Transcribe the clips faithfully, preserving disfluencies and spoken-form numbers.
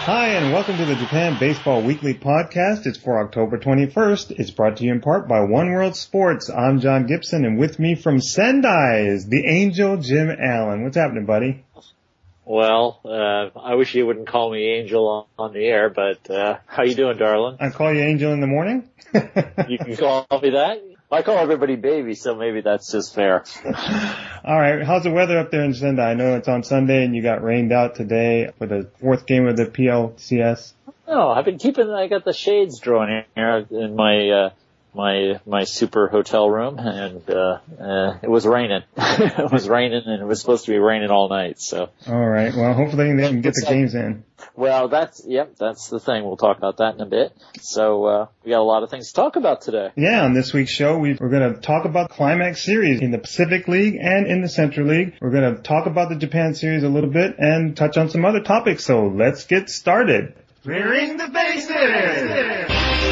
Hi, and welcome to the Japan Baseball Weekly Podcast. It's for October twenty-first. It's brought to you in part by One World Sports. I'm John Gibson, and with me from Sendai is the Angel Jim Allen. What's happening, buddy? Well, uh, I wish you wouldn't call me Angel on, on the air, but uh, how you doing, darling? I call you Angel in the morning? You can call me that? I call everybody baby, so maybe that's just fair. All right. How's the weather up there in Sendai? I know it's on Sunday and you got rained out today for the fourth game of the P L C S. No, I've been keeping, I got the shades drawn here in my, uh, my, my super hotel room, and, uh, uh, it was raining. It was raining, and it was supposed to be raining all night, so. All right. Well, hopefully they can get the games in. Well, that's, yep, that's the thing. We'll talk about that in a bit. So, uh, we got a lot of things to talk about today. Yeah, on this week's show, we, we're going to talk about Climax Series in the Pacific League and in the Central League. We're going to talk about the Japan Series a little bit and touch on some other topics. So let's get started. Clearing the bases!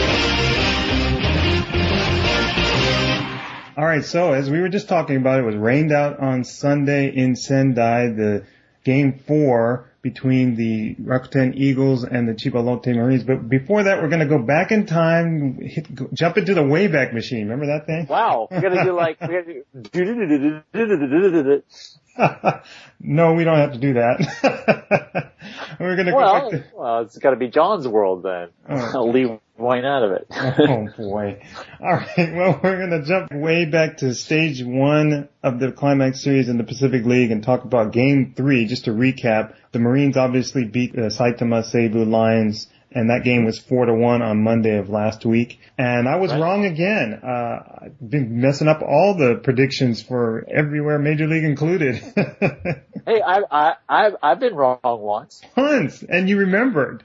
All right, so as we were just talking about, it was rained out on Sunday in Sendai, the game four between the Rakuten Eagles and the Chiba Lotte Marines. But before that, we're going to go back in time, hit, go, jump into the Wayback Machine. Remember that thing? Wow. We're going to do like... No, we don't have to do that. We're going to well, go back to... Well, it's got to be John's world then. Oh. I'll leave wine out of it. Oh, boy. All right. Well, we're going to jump way back to stage one of the Climax Series in the Pacific League and talk about game three. Just to recap, the Marines obviously beat the Saitama Seibu Lions, and that game was four to one on Monday of last week. And I was right. wrong again. Uh, I've been messing up all the predictions for everywhere, Major League included. Hey, I, I, I've, I've been wrong once. Once, and you remembered.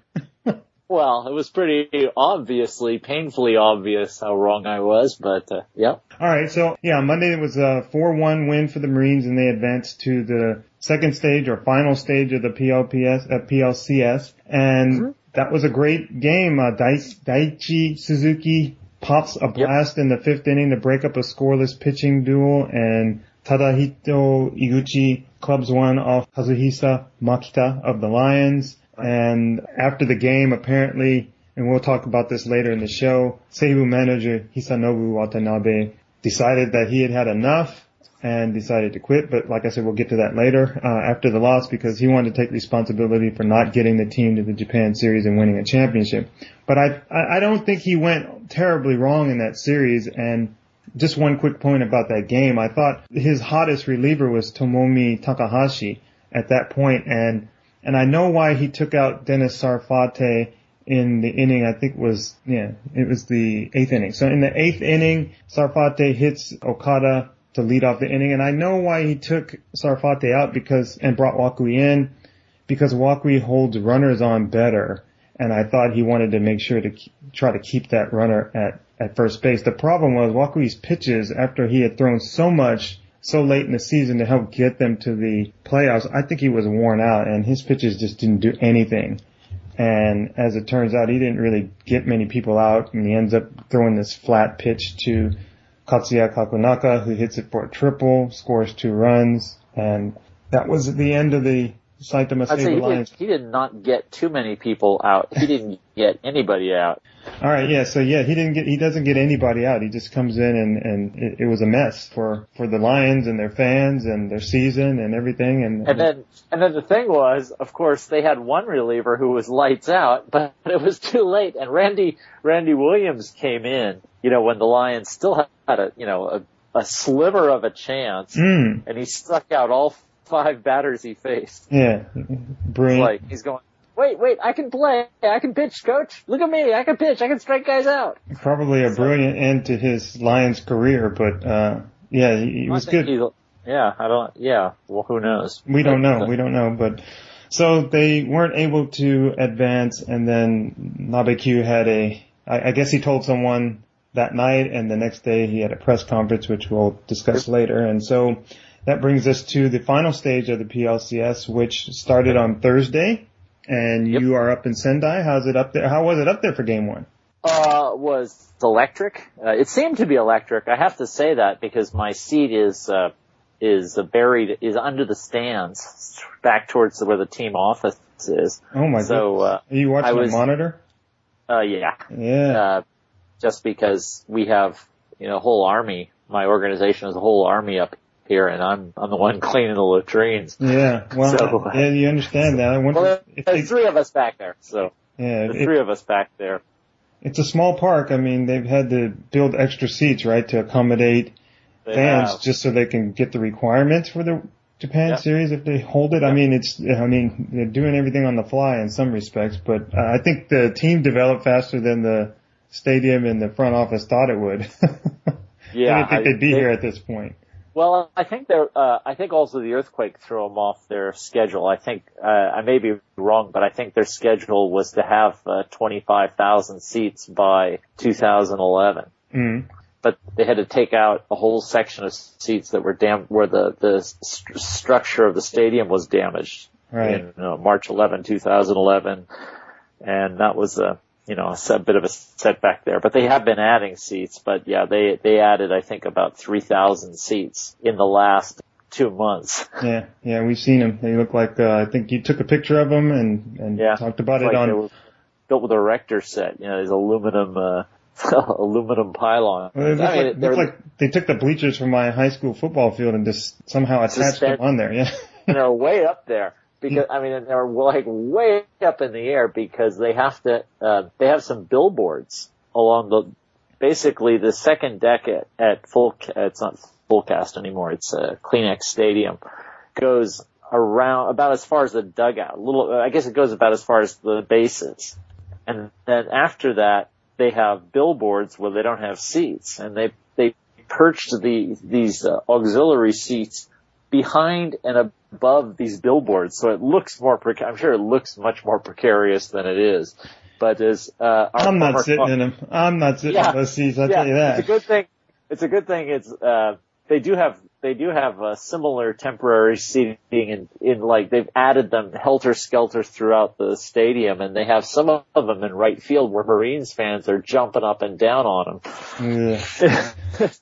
Well, it was pretty obviously, painfully obvious how wrong I was, but, uh, yeah. All right, so, yeah, Monday it was a four one win for the Marines, and they advanced to the second stage or final stage of the P L P S, uh, P L C S, and mm-hmm. that was a great game. Uh, Daichi Suzuki pops a blast yep. in the fifth inning to break up a scoreless pitching duel, and Tadahito Iguchi clubs one off Kazuhisa Makita of the Lions. And after the game, apparently, and we'll talk about this later in the show, Seibu manager Hisanobu Watanabe decided that he had had enough and decided to quit. But like I said, we'll get to that later uh, after the loss, because he wanted to take responsibility for not getting the team to the Japan Series and winning a championship. But I, I don't think he went terribly wrong in that series. And just one quick point about that game, I thought his hottest reliever was Tomomi Takahashi at that point, and And I know why he took out Dennis Sarfate in the inning. I think was, yeah, it was the eighth inning. So in the eighth inning, Sarfate hits Okada to lead off the inning. And I know why he took Sarfate out because, and brought Wakui in, because Wakui holds runners on better. And I thought he wanted to make sure to keep, try to keep that runner at, at first base. The problem was Wakui's pitches, after he had thrown so much so late in the season to help get them to the playoffs, I think he was worn out, and his pitches just didn't do anything. And as it turns out, he didn't really get many people out, and he ends up throwing this flat pitch to Katsuya Kakunaka, who hits it for a triple, scores two runs, and that was the end of the Saitama Seibu Lions. He did not get too many people out. He didn't get anybody out. All right, yeah, so yeah, he didn't get, he doesn't get anybody out. He just comes in and, and it, it was a mess for, for the Lions and their fans and their season and everything. And, and then, and then the thing was, of course, they had one reliever who was lights out, but it was too late. And Randy, Randy Williams came in, you know, when the Lions still had a, you know, a, a sliver of a chance, mm. and he struck out all five batters he faced. Yeah, brilliant. Like, he's going, Wait, wait, I can play. I can pitch, coach. Look at me. I can pitch. I can strike guys out. Probably a brilliant end to his Lions career, but, uh, yeah, he, he was good. Yeah, I don't, yeah, well, who knows? We don't know. We don't know, but, so they weren't able to advance, and then Nabe-Q had a, I, I guess he told someone that night, and the next day he had a press conference, which we'll discuss later, and so that brings us to the final stage of the P L C S, which started on Thursday. And yep. you are up in Sendai. How's it up there? How was it up there for game one? Uh, was electric. Uh, it seemed to be electric. I have to say that because my seat is, uh, is buried, is under the stands, back towards where the team office is. Oh my so, goodness. Uh, Are you watching I was, the monitor? Uh, yeah. Yeah. Uh, just because we have, you know, a whole army, my organization has a whole army up here, and I'm, I'm the one cleaning the latrines. Yeah. Well, so, I, yeah, you understand that. I wonder well, if there's they, three of us back there, so. Yeah. The it, three of us back there. It's a small park. I mean, they've had to build extra seats, right, to accommodate they fans have. just so they can get the requirements for the Japan yep. series if they hold it. Yep. I mean, it's, I mean, they're doing everything on the fly in some respects, but uh, I think the team developed faster than the stadium and the front office thought it would. Yeah. I didn't think I, they'd be they, here at this point. Well, I think they're, uh, I think also the earthquake threw them off their schedule. I think, uh, I may be wrong, but I think their schedule was to have, uh, twenty-five thousand seats by two thousand eleven. Mm. But they had to take out a whole section of seats that were dam- where the, the st- structure of the stadium was damaged. Right. In, uh, March eleventh, two thousand eleven. And that was a, you know, a bit of a setback there. But they have been adding seats. But yeah, they, they added, I think, about three thousand seats in the last two months. Yeah, yeah, we've seen them. They look like, uh, I think you took a picture of them and, and yeah, talked about it like on. They were built with a Rector set, you know, these aluminum, uh, aluminum pylon. Well, it looked, I mean, like, looked like they took the bleachers from my high school football field and just somehow attached suspend, them on there, yeah. They're way up there. Because, I mean, they're like way up in the air because they have to, uh, they have some billboards along the, basically the second deck at, at full, it's not Fullcast anymore, it's uh, Kleenex Stadium, goes around, about as far as the dugout, a little, I guess it goes about as far as the bases. And then after that, they have billboards where they don't have seats, and they, they perched the, these uh, auxiliary seats behind and above these billboards, so it looks more, preca- I'm sure it looks much more precarious than it is. But as, uh, our I'm not sitting in them. I'm not sitting yeah, in those seats, I'll yeah, tell you that. It's a good thing, it's a good thing it's, uh, they do have, they do have a similar temporary seating in, in like, they've added them helter-skelter throughout the stadium, and they have some of them in right field where Marines fans are jumping up and down on them. Yeah.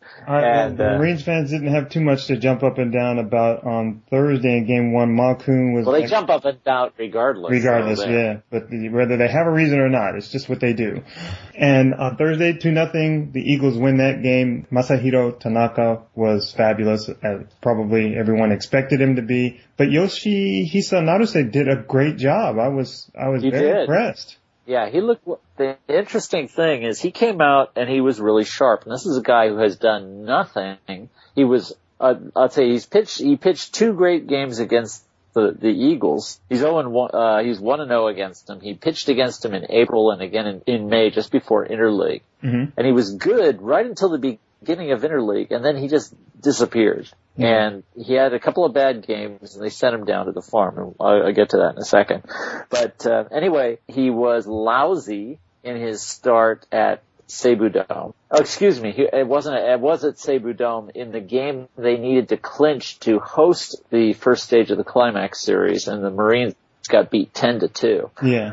and, the uh, Marines fans didn't have too much to jump up and down about on Thursday in game one. Malkoon was. Well, they like, jump up and down regardless. Regardless, so yeah. But the, whether they have a reason or not, it's just what they do. And on Thursday, two nothing, the Eagles win that game. Masahiro Tanaka was fabulous, as probably everyone expected him to be. But Yoshihisa Naruse did a great job. I was, I was he very did. impressed. Yeah, he looked, the interesting thing is he came out and he was really sharp. And this is a guy who has done nothing. He was, uh, I'd say he's pitched, he pitched two great games against the, the Eagles. He's oh and one, uh, he's one and oh against them. He pitched against them in April and again in, in May just before Interleague. Mm-hmm. And he was good right until the beginning of Interleague, and then he just disappeared. Mm-hmm. And he had a couple of bad games, and they sent him down to the farm. And I'll, I'll get to that in a second. But uh, anyway, he was lousy in his start at Seibu Dome. Oh, excuse me, he, it wasn't. It was at Seibu Dome in the game they needed to clinch to host the first stage of the Climax Series, and the Marines got beat ten to two. Yeah.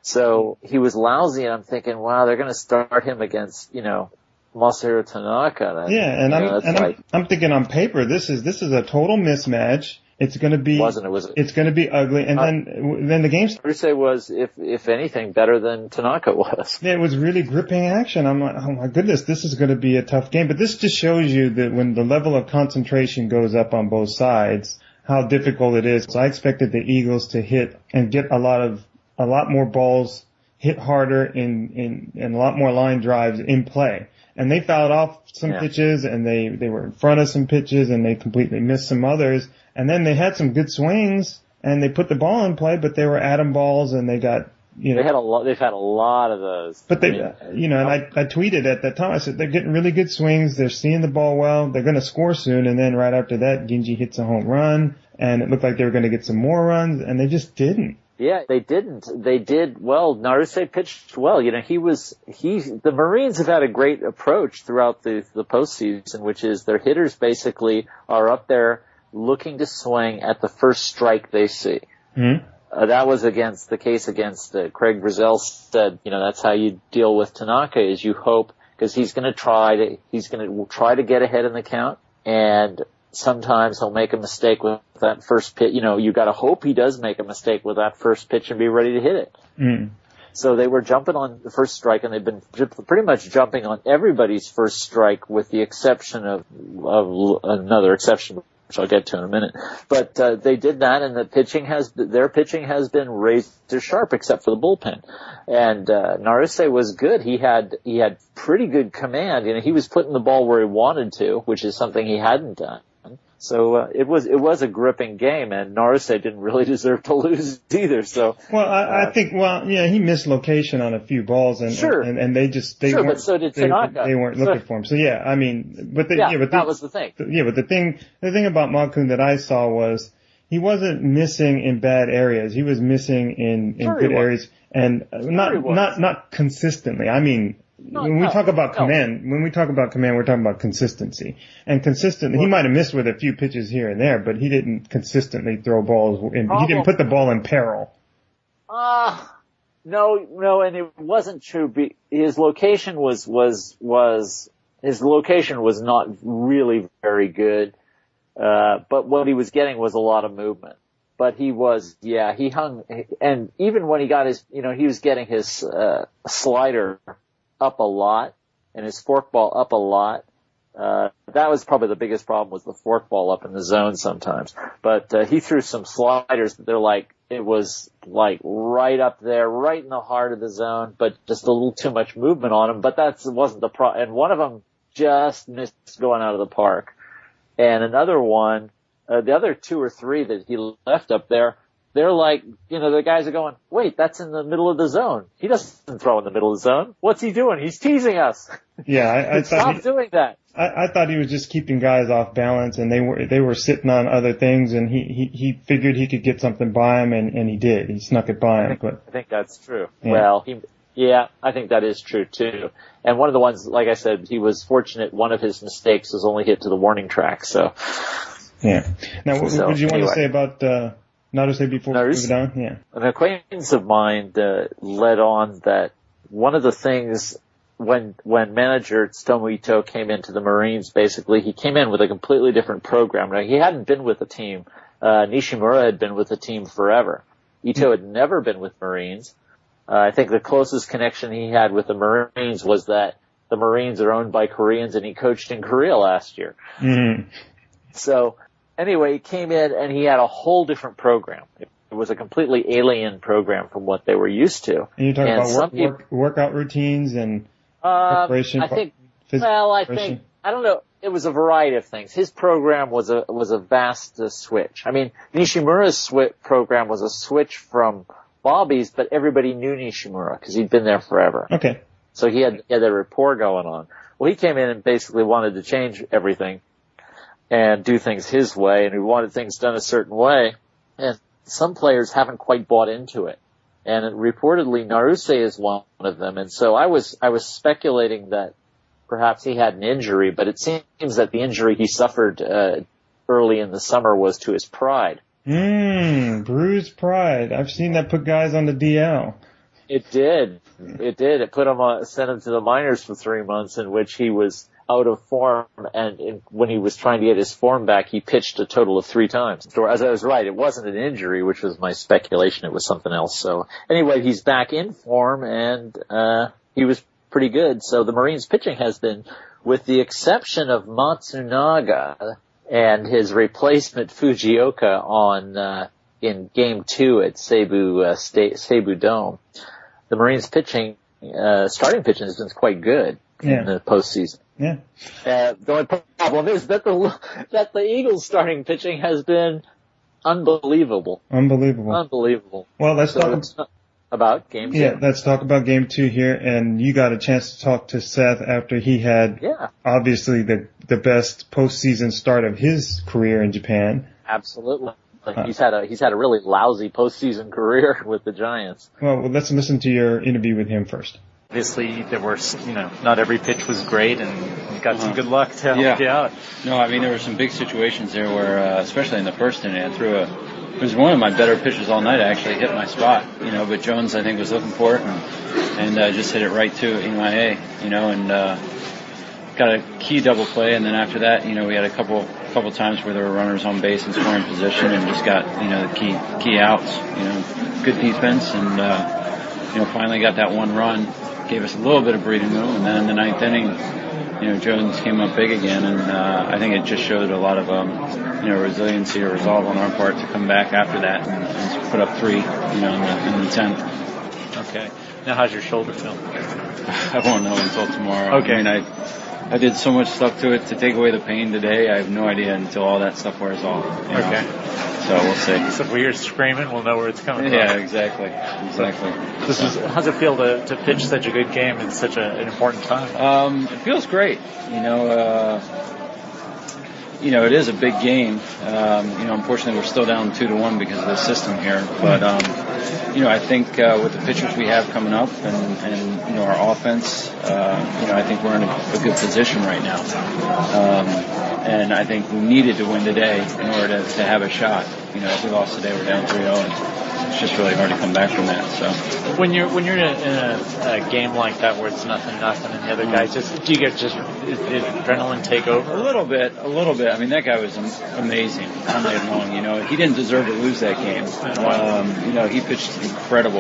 So he was lousy, and I'm thinking, wow, they're going to start him against, you know, Masahiro Tanaka. That, yeah, and, you I'm, know, and like, I'm I'm thinking on paper this is this is a total mismatch. It's going to be wasn't it was it's going to be ugly, and uh, then then the game. Naruse was, if if anything, better than Tanaka was. Yeah, it was really gripping action. I'm like, oh my goodness, this is going to be a tough game. But this just shows you that when the level of concentration goes up on both sides, how difficult it is. So I expected the Eagles to hit and get a lot of a lot more balls hit harder in in and a lot more line drives in play. And they fouled off some yeah. pitches, and they, they were in front of some pitches, and they completely missed some others. And then they had some good swings, and they put the ball in play, but they were atom balls, and they got, you know. They had a lot, they've had a lot of those. But they, I mean, you know, and I, I tweeted at that time, I said, they're getting really good swings, they're seeing the ball well, they're gonna score soon, and then right after that, Ginji hits a home run, and it looked like they were gonna get some more runs, and they just didn't. Yeah, they didn't. They did well. Naruse pitched well. You know, he was, he, the Marines have had a great approach throughout the, the postseason, which is their hitters basically are up there looking to swing at the first strike they see. Mm-hmm. Uh, that was against the case against uh, Craig Brazell said, you know, that's how you deal with Tanaka is you hope, because he's going to try to, he's going to try to get ahead in the count, and sometimes he'll make a mistake with that first pitch. You know, you got to hope he does make a mistake with that first pitch and be ready to hit it. Mm. So they were jumping on the first strike, and they've been pretty much jumping on everybody's first strike, with the exception of, of another exception, which I'll get to in a minute. But uh, they did that, and the pitching has their pitching has been raised to sharp, except for the bullpen. And uh, Naruse was good. He had he had pretty good command. You know, he was putting the ball where he wanted to, which is something he hadn't done. So uh, it was it was a gripping game, and Naruse didn't really deserve to lose either. So well, I, uh, I think well, yeah, he missed location on a few balls, and sure. and, and they just they sure, weren't but so did they, Tanaka. they weren't looking so, for him. So yeah, I mean, but the, yeah, yeah, but that the, was the thing. Yeah, but the thing the thing about Makun that I saw was he wasn't missing in bad areas. He was missing in in sure good areas, and not sure not not consistently. I mean. No, when we no, talk about no. command, when we talk about command, we're talking about consistency. And consistently, he might have missed with a few pitches here and there, but he didn't consistently throw balls in, he didn't put the ball in peril. Ah, uh, no, no, and it wasn't true. His location was, was, was, his location was not really very good. Uh, but what he was getting was a lot of movement. But he was, yeah, he hung, and even when he got his, you know, he was getting his, uh, slider up a lot and his forkball up a lot. Uh, that was probably the biggest problem, was the forkball up in the zone sometimes. But, uh, he threw some sliders that they're like, it was like right up there, right in the heart of the zone, but just a little too much movement on him. But that wasn't the problem. And one of them just missed going out of the park. And another one, uh, the other two or three that he left up there, they're like, you know, the guys are going, wait, that's in the middle of the zone. He doesn't throw in the middle of the zone. What's he doing? He's teasing us. Yeah, I, I Stop thought he, doing that. I, I thought he was just keeping guys off balance, and they were they were sitting on other things, and he he, he figured he could get something by him, and, and he did. He snuck it by I him. think, But I think that's true. Yeah. Well, he, yeah, I think that is true too. And one of the ones, like I said, he was fortunate. One of his mistakes was only hit to the warning track. So yeah. Now, what, so, what did you anyway. want to say about? Uh, Naruse before we Naruse? move down? Yeah. An acquaintance of mine uh, led on that one of the things when when manager Tsutomu Ito came into the Marines, basically he came in with a completely different program. Now, he hadn't been with the team. Uh, Nishimura had been with the team forever. Ito had never been with Marines. Uh, I think the closest connection he had with the Marines was that the Marines are owned by Koreans, and he coached in Korea last year. Mm-hmm. So anyway, he came in and he had a whole different program. It was a completely alien program from what they were used to. And you're talking and about work, people, work, workout routines and uh, preparation. I think, physical well, I preparation. think, I don't know, it was a variety of things. His program was a, was a vast uh, switch. I mean, Nishimura's swi- program was a switch from Bobby's, but everybody knew Nishimura because he'd been there forever. Okay. So he had, he had that rapport going on. Well, he came in and basically wanted to change everything and do things his way, and he wanted things done a certain way. And some players haven't quite bought into it. And it, reportedly, Naruse is one of them. And so I was, I was speculating that perhaps he had an injury, but it seems that the injury he suffered, uh, early in the summer was to his pride. Mmm, bruised pride. I've seen that put guys on the D L. It did. It did. It put him on, sent him to the minors for three months in which he was out of form, and in, when he was trying to get his form back, he pitched a total of three times. So as I was right, it wasn't an injury, which was my speculation. It was something else. So anyway, he's back in form, and uh he was pretty good. So the Marines pitching has been, with the exception of Matsunaga and his replacement Fujioka on uh in game two at Seibu uh, State Seibu Dome, the Marines pitching, uh starting pitching has been quite good Yeah. in the postseason. Yeah. Uh, the only problem is that the that the Eagles starting pitching has been unbelievable, Unbelievable. unbelievable. Well, let's So talk it's not about game two. Yeah, let's talk about game two here. And you got a chance to talk to Seth after he had Yeah, obviously the the best postseason start of his career in Japan. absolutely. He's had a he's had a really lousy postseason career with the Giants. Well, well, let's listen to your interview with him first. Obviously, there were, you know, not every pitch was great, and you got some good luck to help Yeah. you out. No, I mean, there were some big situations there where, uh, especially in the first inning, I threw a, it was one of my better pitches all night. I actually hit my spot, you know, but Jones, I think, was looking for it and, and uh, just hit it right to Imae, you know, and uh, got a key double play. And then after that, you know, we had a couple couple times where there were runners on base and scoring position, and just got, you know, the key key outs. You know, good defense, and uh, you know, finally got that one run, gave us a little bit of breathing room, and then in the ninth inning, you know, Jones came up big again, and uh, I think it just showed a lot of um, you know, resiliency or resolve on our part to come back after that and, and put up three, you know, in the, in the tenth. Okay. Now, how's your shoulder feel? I won't know until tomorrow. Okay. I mean, I, I did so much stuff to it to take away the pain today. I have no idea until all that stuff wears off. You know? Okay. So we'll see. So if we hear screaming, we'll know where it's coming yeah, from. Yeah, exactly. Exactly. This so. is, how's it feel to, to pitch such a good game at such a, an important time? Um, it feels great. You know, uh, you know, it is a big game. Um, you know, unfortunately we're still down two to one because of the system here. But, um, you know, I think, uh, with the pitchers we have coming up and, and, you know, our offense, uh, you know, I think we're in a, a good position right now. Um, and I think we needed to win today in order to, to have a shot. You know, if we lost today, we're down three oh, and it's just really hard to come back from that. So when you're when you're in, a, in a, a game like that where it's nothing, nothing, and the other guys just do you get just did, did adrenaline take over? A little bit, a little bit. I mean, that guy was amazing all night long. You know, he didn't deserve to lose that game. Um, you know, he pitched incredible.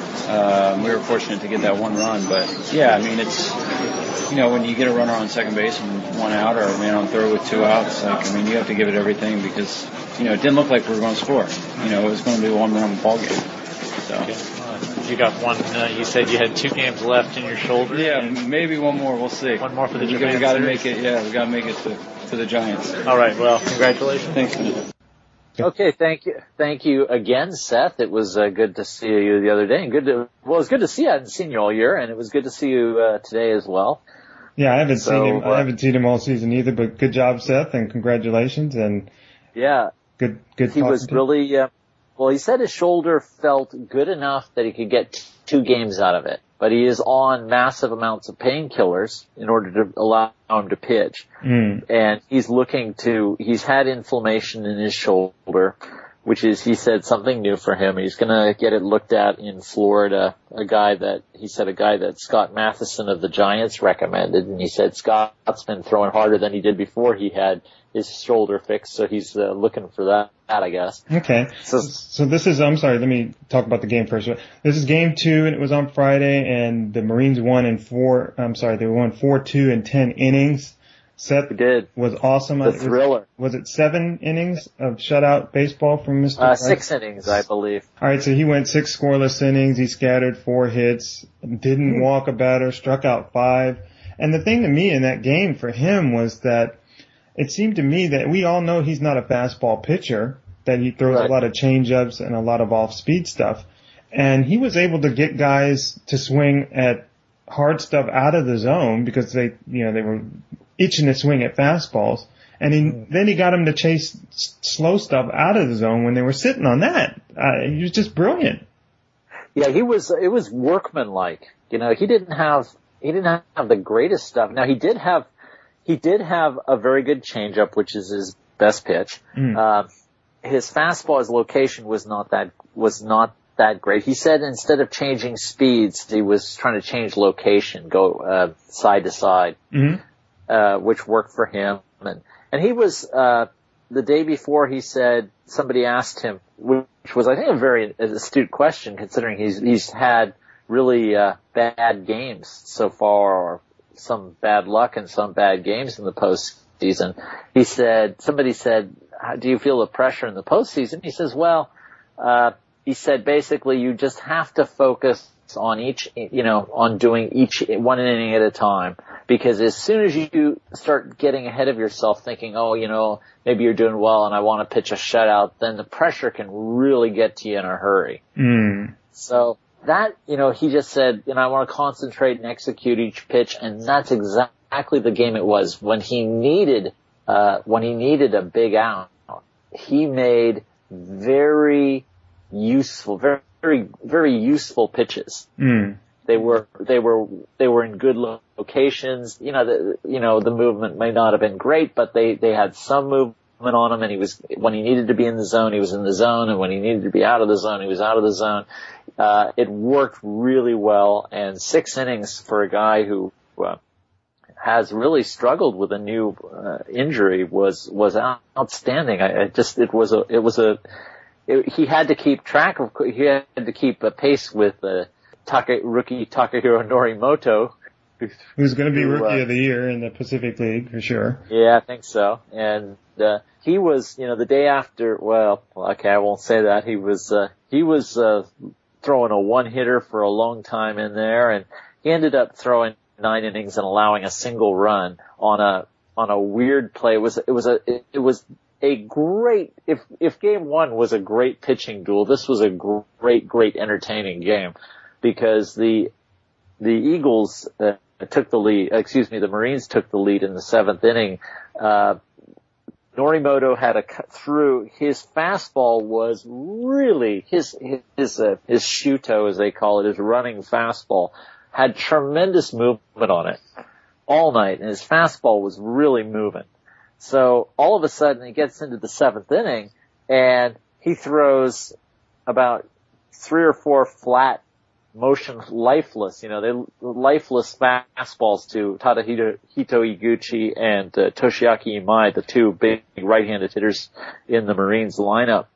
Um, we were fortunate to get that one run, but yeah, I mean, it's. You know, when you get a runner on second base and one out, or a man on third with two outs, like, I mean, you have to give it everything because, you know, it didn't look like we were going to score. You know, it was going to be a one-run ball game. So. Okay. Uh, you got one, uh, you said you had two games left in your shoulder? Yeah, maybe one more. We'll see. One more for the we Japan got to series? make it, yeah, we got to make it to, to the Giants. All right, well, congratulations. Thanks, man. Okay, thank you, thank you again, Seth. It was uh, good to see you the other day, and good to well, it was good to see you. I hadn't seen you all year, and it was good to see you uh, today as well. Yeah, I haven't so, seen him. Uh, I haven't seen him all season either. But good job, Seth, and congratulations. And yeah, good, good. He was really uh, well. He said his shoulder felt good enough that he could get t- two games out of it, but he is on massive amounts of painkillers in order to allow him to pitch. Mm. And he's looking to. He's had inflammation in his shoulder, which is, he said, something new for him. He's going to get it looked at in Florida. A guy that, he said, a guy that Scott Matheson of the Giants recommended. And he said Scott's been throwing harder than he did before he had his shoulder fixed. So he's uh, looking for that, that, I guess. Okay. So, so this is, I'm sorry, let me talk about the game first. This is game two, and it was on Friday, and the Marines won in four, I'm sorry, they won four two in ten innings. Seth we did. was awesome. The thriller. Was, was it seven innings of shutout baseball from Mister Uh, six innings, I believe. All right, so he went six scoreless innings. He scattered four hits, didn't walk a batter, struck out five. And the thing to me in that game for him was that it seemed to me that we all know he's not a fastball pitcher, that he throws right. a lot of changeups and a lot of off-speed stuff. And he was able to get guys to swing at hard stuff out of the zone because they, you know, they were itching to swing at fastballs. And he, then he got them to chase s- slow stuff out of the zone when they were sitting on that. Uh, he was just brilliant. Yeah, he was, it was workmanlike. You know, he didn't have, he didn't have the greatest stuff. Now he did have, he did have a very good changeup, which is his best pitch. Mm. Uh, his fastball, his location was not that, was not that great. He said instead of changing speeds, he was trying to change location, go, uh, side to side. Mm-hmm. Uh, which worked for him. And, and he was, uh, the day before he said, somebody asked him, which was, I think, a very astute question considering he's, he's had really, uh, bad games so far, or some bad luck and some bad games in the postseason. He said, somebody said, how do you feel the pressure in the postseason? He says, well, uh, he said basically you just have to focus on each, you know, on doing each one inning at a time. Because as soon as you start getting ahead of yourself thinking, oh, you know, maybe you're doing well and I want to pitch a shutout, then the pressure can really get to you in a hurry. Mm. So that, you know, he just said, you know, I want to concentrate and execute each pitch. And that's exactly the game it was. When he needed, uh, when he needed a big out, he made very useful, very, very, very useful pitches. Mm. They were, they were, they were in good locations. You know, the, you know, the movement may not have been great, but they, they had some movement on him, and he was, when he needed to be in the zone, he was in the zone, and when he needed to be out of the zone, he was out of the zone. Uh, it worked really well, and six innings for a guy who, uh, has really struggled with a new uh, injury was was outstanding. I, I just it was a it was a it, he had to keep track of he had to keep a pace with uh, Taka, rookie Takahiro Norimoto, who's going to be who, rookie uh, of the year in the Pacific League for sure. Yeah, I think so. And uh, he was, you know, the day after. Well, okay, I won't say that. He was uh, he was uh, throwing a one hitter for a long time in there, and he ended up throwing nine innings and allowing a single run on a on a weird play. It was it was a it, it was a great if if game one was a great pitching duel, this was a great great entertaining game because the the Eagles uh, took the lead. Excuse me, the Marines took the lead in the seventh inning. Uh, Norimoto had a cut through. His fastball was really his his uh, his shuto, as they call it, his running fastball, had tremendous movement on it all night, and his fastball was really moving. So all of a sudden he gets into the seventh inning, and he throws about three or four flat, motion, lifeless, you know, they lifeless fastballs to Tadahito Iguchi and uh, Toshiaki Imai, the two big right-handed hitters in the Marines lineup.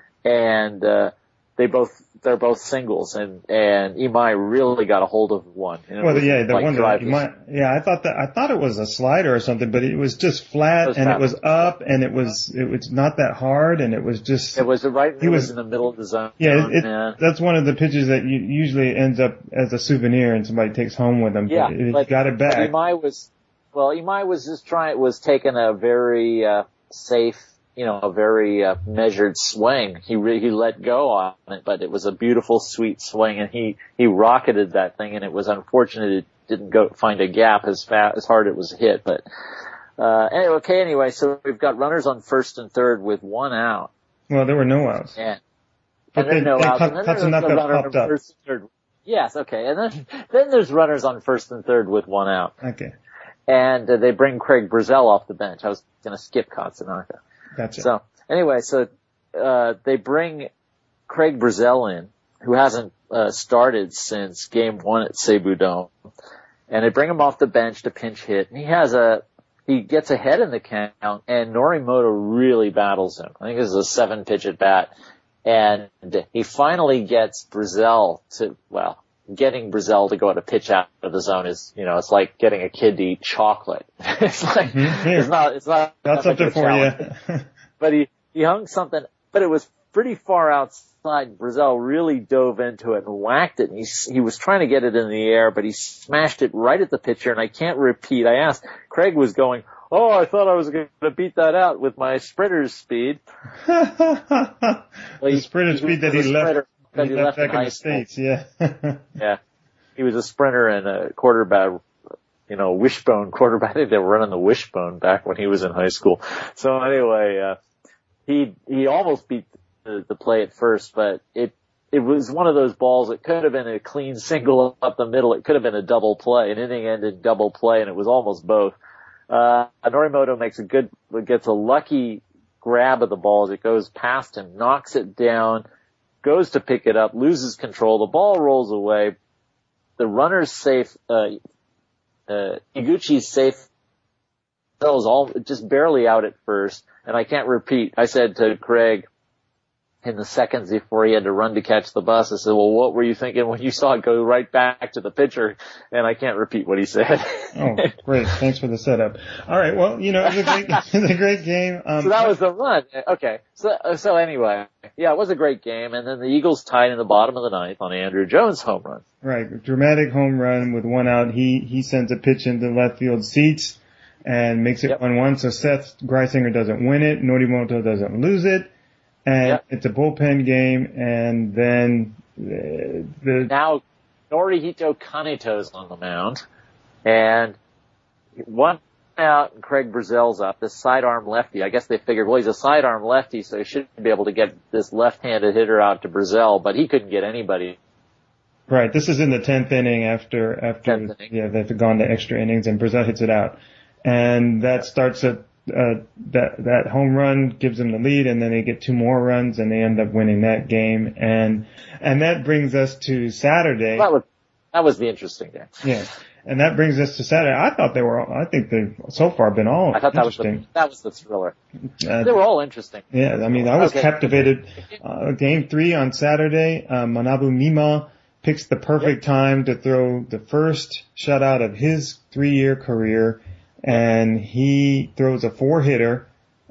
And uh, they both they're both singles, and and Imai really got a hold of one. And well, yeah, the like one that Imai, yeah, I thought that I thought it was a slider or something, but it was just flat, it was and fast. It was up, and it was it was not that hard, and it was just it was right. He it was, was in the middle of the zone. Yeah, it, yeah. That's one of the pitches that you, usually ends up as a souvenir, and somebody takes home with them. Yeah, but it, but, got it back. But Imai was well, Imai was just trying was taking a very uh, safe. You know, a very uh, measured swing. He re- he let go on it, but it was a beautiful, sweet swing, and he he rocketed that thing. And it was unfortunate it didn't go find a gap as fast as hard it was hit. But uh, anyway, okay. Anyway, so we've got runners on first and third with one out. Well, there were no outs. And, but and then they, no they outs. cut, And then Katsunaka there's a runner popped on up. first and third. Yes, okay. And then then there's runners on first and third with one out. Okay. And uh, they bring Craig Brazell off the bench. I was going to skip Katsunaka. Gotcha. So. Anyway, so uh they bring Craig Brazell in, who hasn't uh, started since game one at Seibu Dome, and they bring him off the bench to pinch hit. And he has a he gets ahead in the count, and Norimoto really battles him. I think this is a seven pitch at bat, and he finally gets Brazell to well. Getting Brazell to go out a pitch out of the zone is, you know, it's like getting a kid to eat chocolate. It's like mm-hmm. it's not it's not that's something for challenge. you. But he, he hung something, but it was pretty far outside. Brazell really dove into it and whacked it, and he, he was trying to get it in the air, but he smashed it right at the pitcher, and I can't repeat. I asked, Craig was going, oh, I thought I was going to beat that out with my sprinter's speed. The well, he, sprinter speed that he left, that he he left left back in, in the school. States, yeah. Yeah. He was a sprinter and a quarterback, you know, wishbone quarterback. I think they were running the wishbone back when he was in high school. So anyway, uh, He he almost beat the, the play at first, but it it was one of those balls. It could have been a clean single up the middle. It could have been a double play, an inning-ended double play, and it was almost both. Uh, Norimoto makes a good, gets a lucky grab of the ball as it goes past him, knocks it down, goes to pick it up, loses control. The ball rolls away. The runner's safe. Uh, uh, Iguchi's safe. Was all just barely out at first. And I can't repeat. I said to Craig in the seconds before he had to run to catch the bus, I said, well, what were you thinking when you saw it go right back to the pitcher? And I can't repeat what he said. Oh, great. Thanks for the setup. All right. Well, you know, it was a great, it was a great game. Um, so that was the run. Okay. So, so anyway, yeah, it was a great game. And then the Eagles tied in the bottom of the ninth on Andrew Jones' home run. Right. Dramatic home run with one out. He, he sends a pitch into left field seats and makes it one one. Yep. So Seth Greisinger doesn't win it. Norimoto doesn't lose it. And yep. It's a bullpen game. And then uh, the now Norihito Kaneto's on the mound. And one out and Craig Brazell's up, this sidearm lefty. I guess they figured, well, he's a sidearm lefty, so he should be able to get this left-handed hitter out to Brazell, but he couldn't get anybody. Right. This is in the tenth inning after, after, inning. yeah, they've gone to extra innings and Brazell hits it out. And that starts a, uh, that, that home run gives them the lead, and then they get two more runs and they end up winning that game. And, and that brings us to Saturday. That was, that was the interesting game. Yeah. And that brings us to Saturday. I thought they were, I think they've so far been all I thought that was interesting. the, that was the thriller. Uh, they were all interesting. Yeah, I mean, I was okay. captivated. Uh, game three on Saturday, uh, Manabu Mima picks the perfect yep. time to throw the first shutout of his three-year career, and he throws a four-hitter,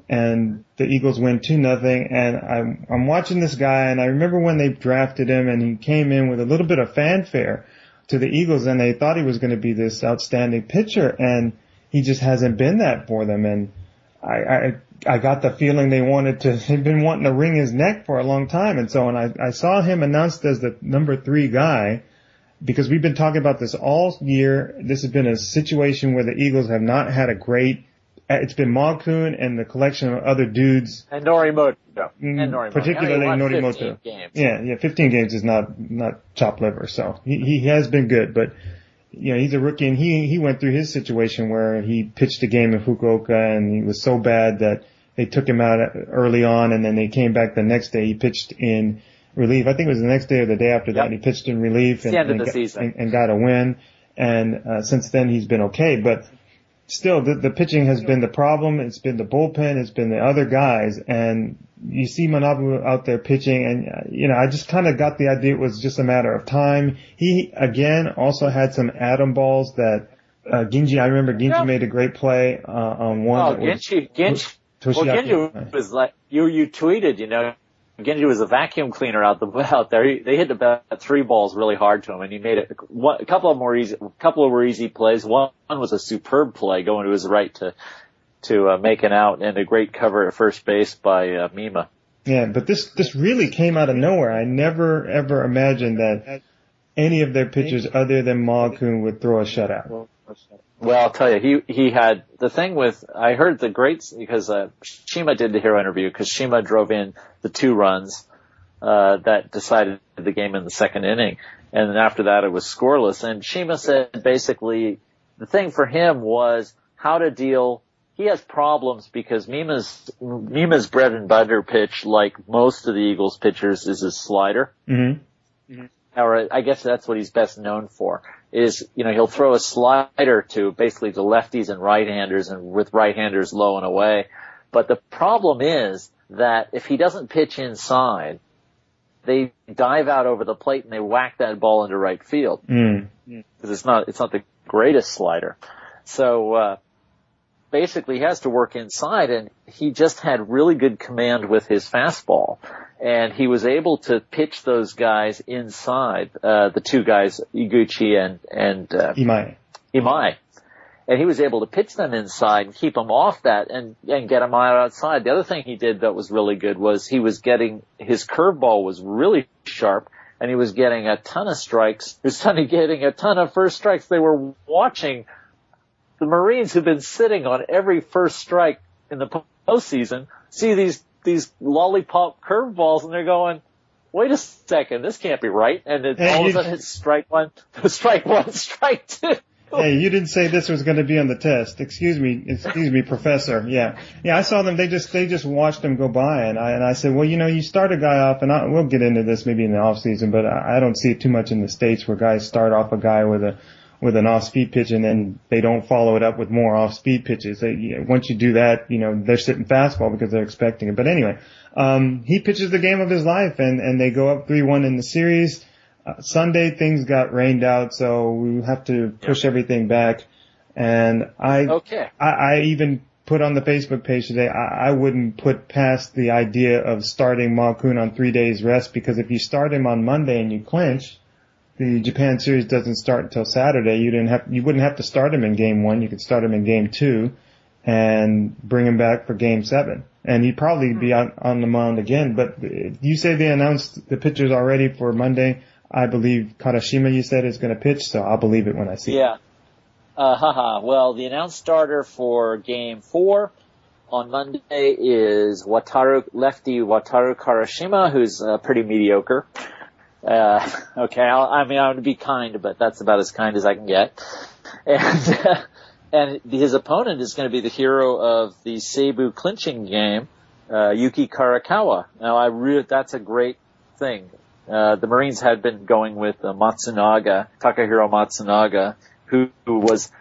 and the Eagles win two nothing. And I'm, I'm watching this guy, and I remember when they drafted him, and he came in with a little bit of fanfare to the Eagles, and they thought he was going to be this outstanding pitcher, and he just hasn't been that for them. And I, I, I got the feeling they wanted to, they've been wanting to wring his neck for a long time. And so when I, I saw him announced as the number three guy, because we've been talking about this all year, this has been a situation where the Eagles have not had a great, it's been Malkoun and the collection of other dudes. And Norimoto. And Norimoto. Particularly I mean, Norimoto. Games. Yeah, yeah, fifteen games is not, not chopped liver. So he, he has been good, but, you know, he's a rookie, and he, he went through his situation where he pitched a game in Fukuoka, and he was so bad that they took him out early on, and then they came back the next day. He pitched in relief. I think it was the next day or the day after that. Yep. He pitched in relief and, and, got, and, and got a win. And, uh, since then he's been okay, but still the, the pitching has been the problem. It's been the bullpen. It's been the other guys. And you see Manabu out there pitching, and, uh, you know, I just kind of got the idea it was just a matter of time. He, again, also had some atom balls that, uh, Ginji, I remember Ginji yeah. made a great play, uh, on one. Oh, that was, Ginji, Ginji. Well, Genji was like, you, you tweeted, you know, Genji was a vacuum cleaner out the, out there. He, they hit about three balls really hard to him, and he made it, one, a couple of more easy, a couple of were easy plays. One, one was a superb play going to his right to, to, uh, make an out, and a great cover at first base by, uh, Mima. Yeah, but this, this really came out of nowhere. I never ever imagined that any of their pitchers other than Malkoun would throw a shutout. Well, I'll tell you, he, he had, the thing with, I heard the greats, because, uh, Shima did the hero interview, because Shima drove in the two runs, uh, that decided the game in the second inning. And then after that it was scoreless. And Shima said basically, the thing for him was how to deal, he has problems because Mima's, Mima's bread and butter pitch, like most of the Eagles pitchers, is his slider. Mm-hmm. Mm-hmm. Or I guess that's what he's best known for, is, you know, he'll throw a slider to basically to lefties and right-handers, and with right-handers low and away. But the problem is that if he doesn't pitch inside, they dive out over the plate and they whack that ball into right field. Mm. Because it's not, it's not the greatest slider. So, uh, basically he has to work inside, and he just had really good command with his fastball. And he was able to pitch those guys inside, uh, the two guys, Iguchi and, and, uh, Imai. Imai. And he was able to pitch them inside and keep them off that and, and get them out outside. The other thing he did that was really good was he was getting, his curveball was really sharp, and he was getting a ton of strikes. He was getting a ton of first strikes. They were watching the Marines, who've been sitting on every first strike in the postseason, see these, these lollipop curveballs, and they're going, wait a second, this can't be right. And it, hey, all of a sudden it's strike one, strike one, strike two. Hey, you didn't say this was going to be on the test. Excuse me, excuse me, professor. Yeah. Yeah, I saw them, they just, they just watched them go by, and I, and I said, well, you know, you start a guy off, and I, we'll get into this maybe in the off season, but I, I don't see it too much in the States where guys start off a guy with a, with an off-speed pitch, and then they don't follow it up with more off-speed pitches. They, you know, once you do that, you know, they're sitting fastball because they're expecting it. But anyway, um, he pitches the game of his life, and, and they go up three one in the series. Uh, Sunday, things got rained out, so we have to push yeah. everything back. And I, okay. I, I even put on the Facebook page today, I, I wouldn't put past the idea of starting Malkoun on three days rest, because if you start him on Monday and you clinch, the Japan series doesn't start until Saturday. You didn't have, you wouldn't have to start him in game one. You could start him in game two and bring him back for game seven. And he'd probably be out on the mound again. But you say they announced the pitchers already for Monday. I believe Karashima, you said, is going to pitch, so I'll believe it when I see yeah. it. Yeah. Uh, haha. Well, the announced starter for game four on Monday is Wataru, lefty Wataru Karashima, who's uh, pretty mediocre. Uh, okay, I'll, I mean, I'm going to be kind, but that's about as kind as I can get. And, uh, and his opponent is going to be the hero of the Seibu clinching game, uh, Yuki Karakawa. Now, I really, that's a great thing. uh, the Marines had been going with uh, Matsunaga, Takahiro Matsunaga, who, who was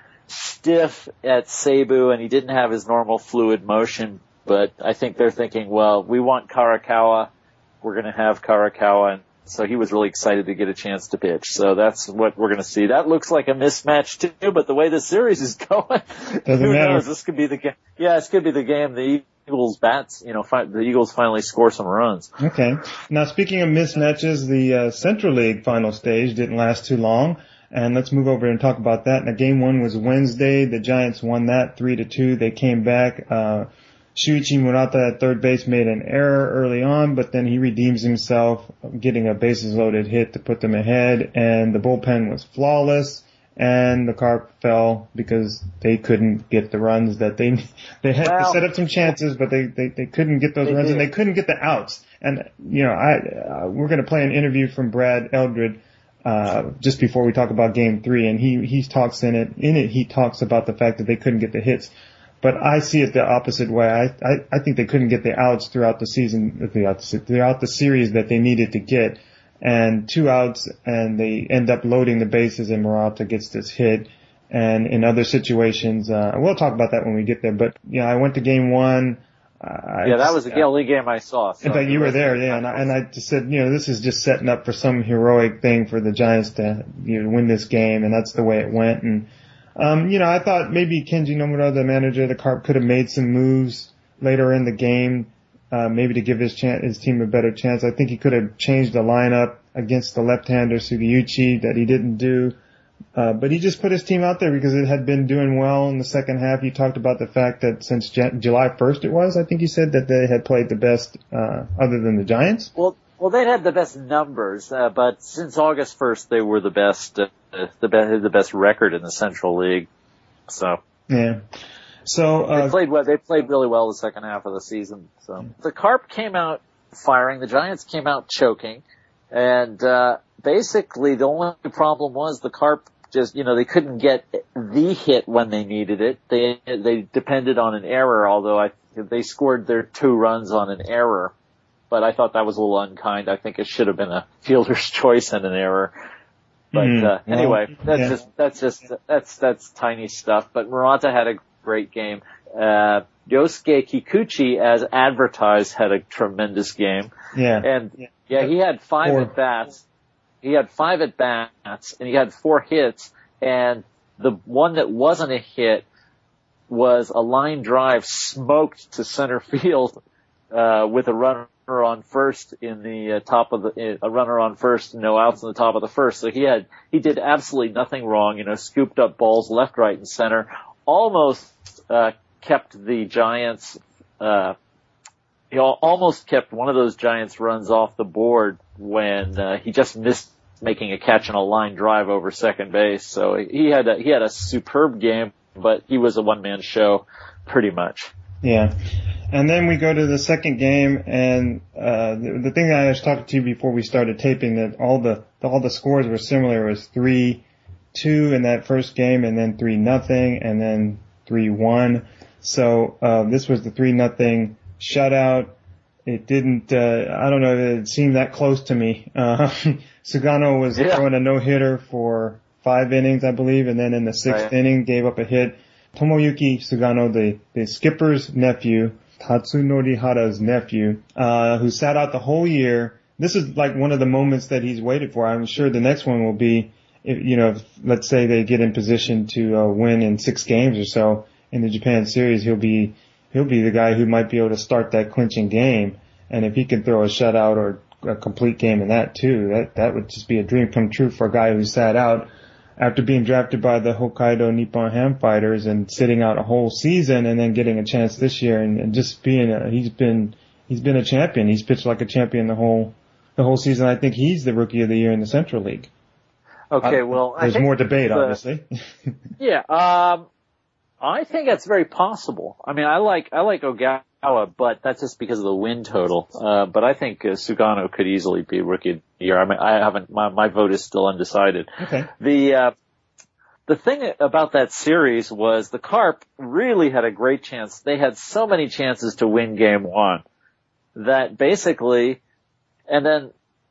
stiff at Seibu and he didn't have his normal fluid motion, but I think they're thinking, well, we want Karakawa, we're going to have Karakawa, and so he was really excited to get a chance to pitch. So that's what we're going to see. That looks like a mismatch too, but the way the series is going, Doesn't who matter. knows? This could be the game. Yeah, this could be the game. The Eagles bats, you know, fi- the Eagles finally score some runs. Okay. Now, speaking of mismatches, the uh, Central League final stage didn't last too long, and let's move over and talk about that. Now, game one was Wednesday. The Giants won that three to two. They came back. Uh, Shuichi Murata at third base made an error early on, but then he redeems himself, getting a bases loaded hit to put them ahead, and the bullpen was flawless. And the Carp fell because they couldn't get the runs that they they had Wow. to set up some chances, but they they, they couldn't get those They runs did. and they couldn't get the outs. And you know, I uh, we're going to play an interview from Brad Eldred uh just before we talk about Game Three, and he he talks in it in it he talks about the fact that they couldn't get the hits. But I see it the opposite way. I I, I think they couldn't get the outs throughout the season, throughout the, throughout the series that they needed to get. And two outs, and they end up loading the bases, and Murata gets this hit. And in other situations, uh, we'll talk about that when we get there. But yeah, I went to game one. I Yeah, that just, was the only game I saw. So in fact, you were there, yeah. And I, and I just said, you know, this is just setting up for some heroic thing for the Giants to, you know, win this game, and that's the way it went. And um, you know, I thought maybe Kenji Nomura, the manager of the Carp, could have made some moves later in the game. Uh, maybe to give his chan- his team a better chance. I think he could have changed the lineup against the left-hander Sugiyuchi that he didn't do. Uh, but he just put his team out there because it had been doing well in the second half. He talked about the fact that since Jan- July first it was, I think he said that they had played the best, uh, other than the Giants. Well, well, they'd had the best numbers, uh, but since August first, they were the best, uh, the best, the best record in the Central League. So. Yeah. So, uh, they played well, they played really well the second half of the season. So the Carp came out firing, the Giants came out choking, and, uh, basically the only problem was the Carp just, you know, they couldn't get the hit when they needed it. They, they depended on an error, although I, they scored their two runs on an error. But I thought that was a little unkind. I think it should have been a fielder's choice and an error. But, mm, uh, anyway, well, that's yeah. just, that's just, that's, that's tiny stuff. But Murata had a great game. Uh, Yosuke Kikuchi, as advertised, had a tremendous game. Yeah. And, yeah, he had five Four. at-bats. He had five at-bats, and he had four hits, and the one that wasn't a hit was a line drive smoked to center field, uh, with a runner on first in the uh, top of the, a runner on first, no outs in the top of the first. So he had, he did absolutely nothing wrong, you know, scooped up balls left, right, and center, almost, uh, kept the Giants, uh, he al- almost kept one of those Giants runs off the board when, uh, he just missed making a catch on a line drive over second base. So he had a, he had a superb game, but he was a one-man show pretty much. Yeah. And then we go to the second game, and uh the, the thing that I was talking to you before we started taping, that all the all the scores were similar. It was three two in that first game, and then three nothing, and then three one. So uh this was the three nothing shutout. It didn't, uh I don't know, it seemed that close to me. Uh Sugano was Yeah. throwing a no-hitter for five innings, I believe, and then in the sixth Right. inning gave up a hit. Tomoyuki Sugano, the, the skipper's nephew, Tatsunori Hara's nephew, uh, who sat out the whole year. This is like one of the moments that he's waited for. I'm sure the next one will be, if, you know, if, let's say they get in position to uh, win in six games or so in the Japan series, he'll be, he'll be the guy who might be able to start that clinching game. And if he can throw a shutout or a complete game in that too, that, that would just be a dream come true for a guy who sat out after being drafted by the Hokkaido Nippon Ham Fighters and sitting out a whole season and then getting a chance this year and, and just being a, he's been, he's been a champion. He's pitched like a champion the whole, the whole season. I think he's the rookie of the year in the Central League. Okay, Uh, well, I there's think more debate, the- obviously. Yeah, um, I think that's very possible. I mean, I like, I like Ogawa, but that's just because of the win total. Uh, but I think uh, Sugano could easily be rookie of the year. I mean, I haven't, my, my vote is still undecided. Okay. The, uh, the thing about that series was the Carp really had a great chance. They had so many chances to win game one that basically, and then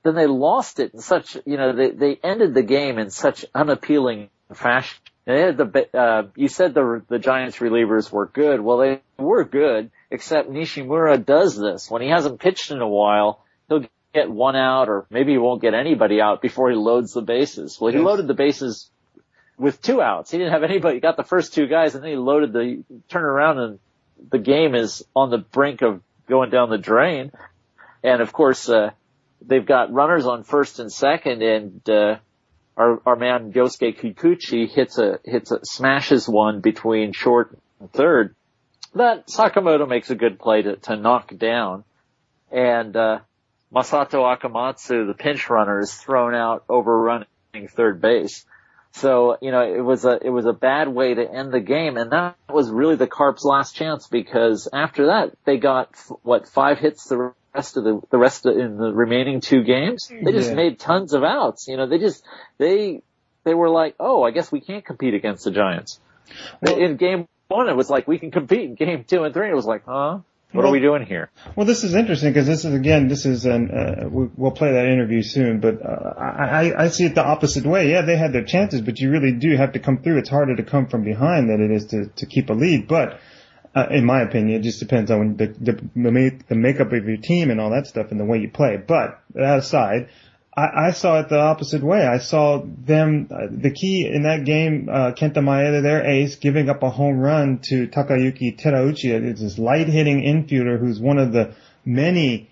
then they lost it in such, you know, they, they ended the game in such unappealing fashion. They had the, uh, you said the, the Giants relievers were good. Well, they were good, except Nishimura does this. When he hasn't pitched in a while, he'll get one out, or maybe he won't get anybody out before he loads the bases. Well, he yes. loaded the bases with two outs. He didn't have anybody. He got the first two guys, and then he loaded the, turn around, and the game is on the brink of going down the drain. And of course, uh, they've got runners on first and second, and, uh, Our, our man Yosuke Kikuchi hits a, hits a, smashes one between short and third that Sakamoto makes a good play to, to knock down. And, uh, Masato Akamatsu, the pinch runner, is thrown out overrunning third base. So, you know, it was a, it was a bad way to end the game. And that was really the Carps' last chance, because after that, they got, what, five hits the rest of the, the rest of, in the remaining two games. They just yeah. made tons of outs. You know, they just, they, they were like, oh, I guess we can't compete against the Giants. Well, in game one, it was like, we can compete. In game two and three, it was like, huh? What well, are we doing here? Well, this is interesting, because this is, again, this is an, uh, we, we'll play that interview soon, but, uh, I, I see it the opposite way. Yeah, they had their chances, but you really do have to come through. It's harder to come from behind than it is to, to keep a lead. But, Uh, in my opinion, it just depends on the, the, the makeup of your team and all that stuff and the way you play. But that aside, I, I saw it the opposite way. I saw them, uh, the key in that game, uh, Kenta Maeda, their ace, giving up a home run to Takayuki Terauchi. It's this light-hitting infielder who's one of the many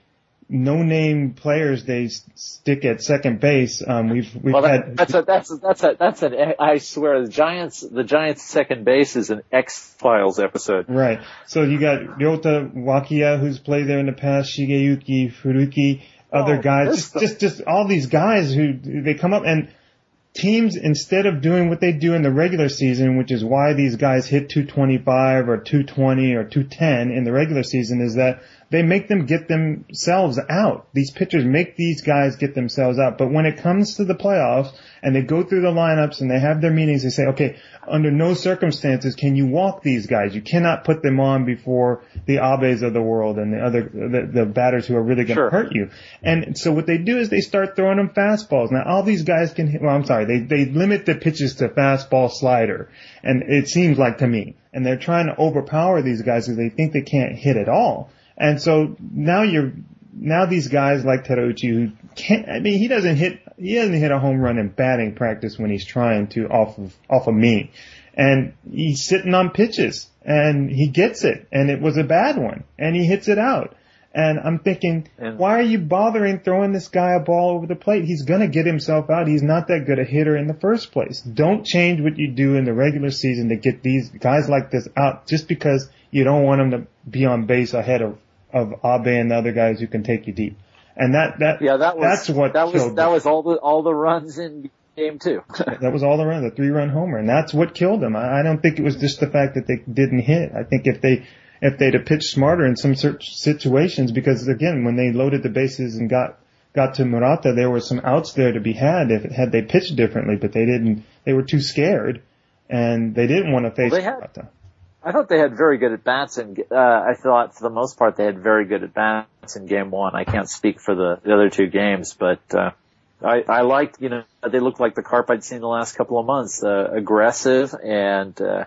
no-name players they stick at second base. Um, we've we've well, that, had that's a that's a, that's a that's an I swear the Giants the Giants second base is an X-Files episode. Right. So you got Ryota Wakia, who's played there in the past, Shigeyuki Furuki, other oh, guys, just, just just all these guys who they come up, and teams, instead of doing what they do in the regular season, which is why these guys hit two twenty-five or two twenty or two ten in the regular season, is that they make them get themselves out. These pitchers make these guys get themselves out. But when it comes to the playoffs and they go through the lineups and they have their meetings, they say, okay, under no circumstances can you walk these guys. You cannot put them on before the Abes of the world and the other, the, the batters who are really going to sure. hurt you. And so what they do is they start throwing them fastballs. Now all these guys can hit, well, I'm sorry, they, they limit the pitches to fastball, slider. And it seems like to me. And they're trying to overpower these guys because they think they can't hit at all. And so now you're, now these guys like Terauchi, who can't, I mean, he doesn't hit, he doesn't hit a home run in batting practice when he's trying to off of, off of me. And he's sitting on pitches and he gets it, and it was a bad one, and he hits it out. And I'm thinking, and why are you bothering throwing this guy a ball over the plate? He's gonna get himself out. He's not that good a hitter in the first place. Don't change what you do in the regular season to get these guys like this out just because you don't want them to be on base ahead of, of Abe and the other guys who can take you deep. And that, that, yeah, that was, that's what that was, killed that them. was all the, all the runs in game two. That was all the runs, the three run homer. And that's what killed them. I, I don't think it was just the fact that they didn't hit. I think if they, if they'd have pitched smarter in some situations, because again, when they loaded the bases and got, got to Murata, there were some outs there to be had if had they pitched differently, but they didn't, they were too scared and they didn't want to face well, had, Murata. I thought they had very good at bats, and uh, I thought for the most part they had very good at bats in game one. I can't speak for the, the other two games, but uh, I, I liked, you know, they looked like the Carp I'd seen the last couple of months, uh, aggressive, and uh,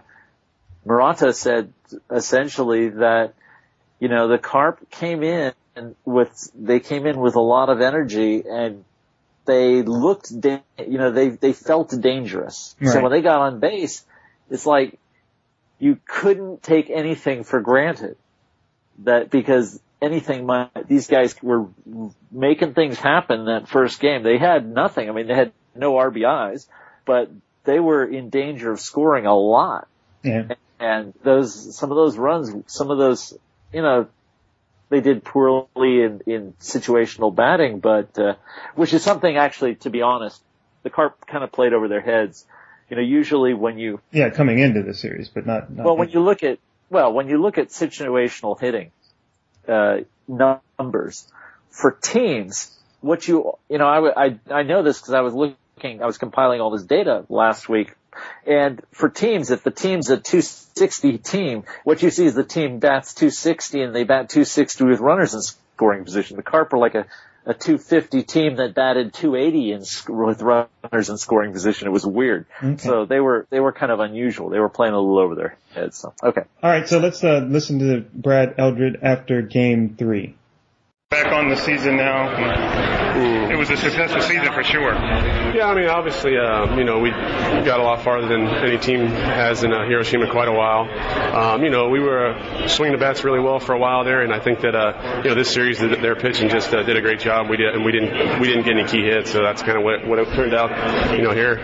Murata said essentially that, you know, the Carp came in with, they came in with a lot of energy, and they looked, da- you know, they they felt dangerous. Right. So when they got on base, it's like, you couldn't take anything for granted, that because anything might, these guys were making things happen that first game. They had nothing. I mean, they had no R B Is, but they were in danger of scoring a lot. Yeah. And those, some of those runs, some of those, you know, they did poorly in, in situational batting, but, uh, which is something actually, to be honest, the Carp kind of played over their heads. You know, usually when you... Yeah, coming into the series, but not... not well, when you look at, well, when you look at situational hitting, uh, numbers, for teams, what you, you know, I, I, I know this because I was looking, I was compiling all this data last week, and for teams, if the team's a two sixty team, what you see is the team bats two sixty and they bat two sixty with runners in scoring position. The Carp are like a, a two fifty team that batted two eighty in, with runners in scoring position. It was weird. Okay. So they were, they were kind of unusual. They were playing a little over their heads. So, okay. All right. So let's, uh, listen to Brad Eldred after game three. Back on the season now. Ooh. It was a successful season for sure. Yeah, I mean, obviously, uh, you know, we got a lot farther than any team has in uh, Hiroshima in quite a while. Um, you know, we were uh, swinging the bats really well for a while there, and I think that, uh, you know, this series, their pitching just uh, did a great job. We did, and we didn't, we didn't get any key hits, so that's kind of what, what it turned out, you know, here.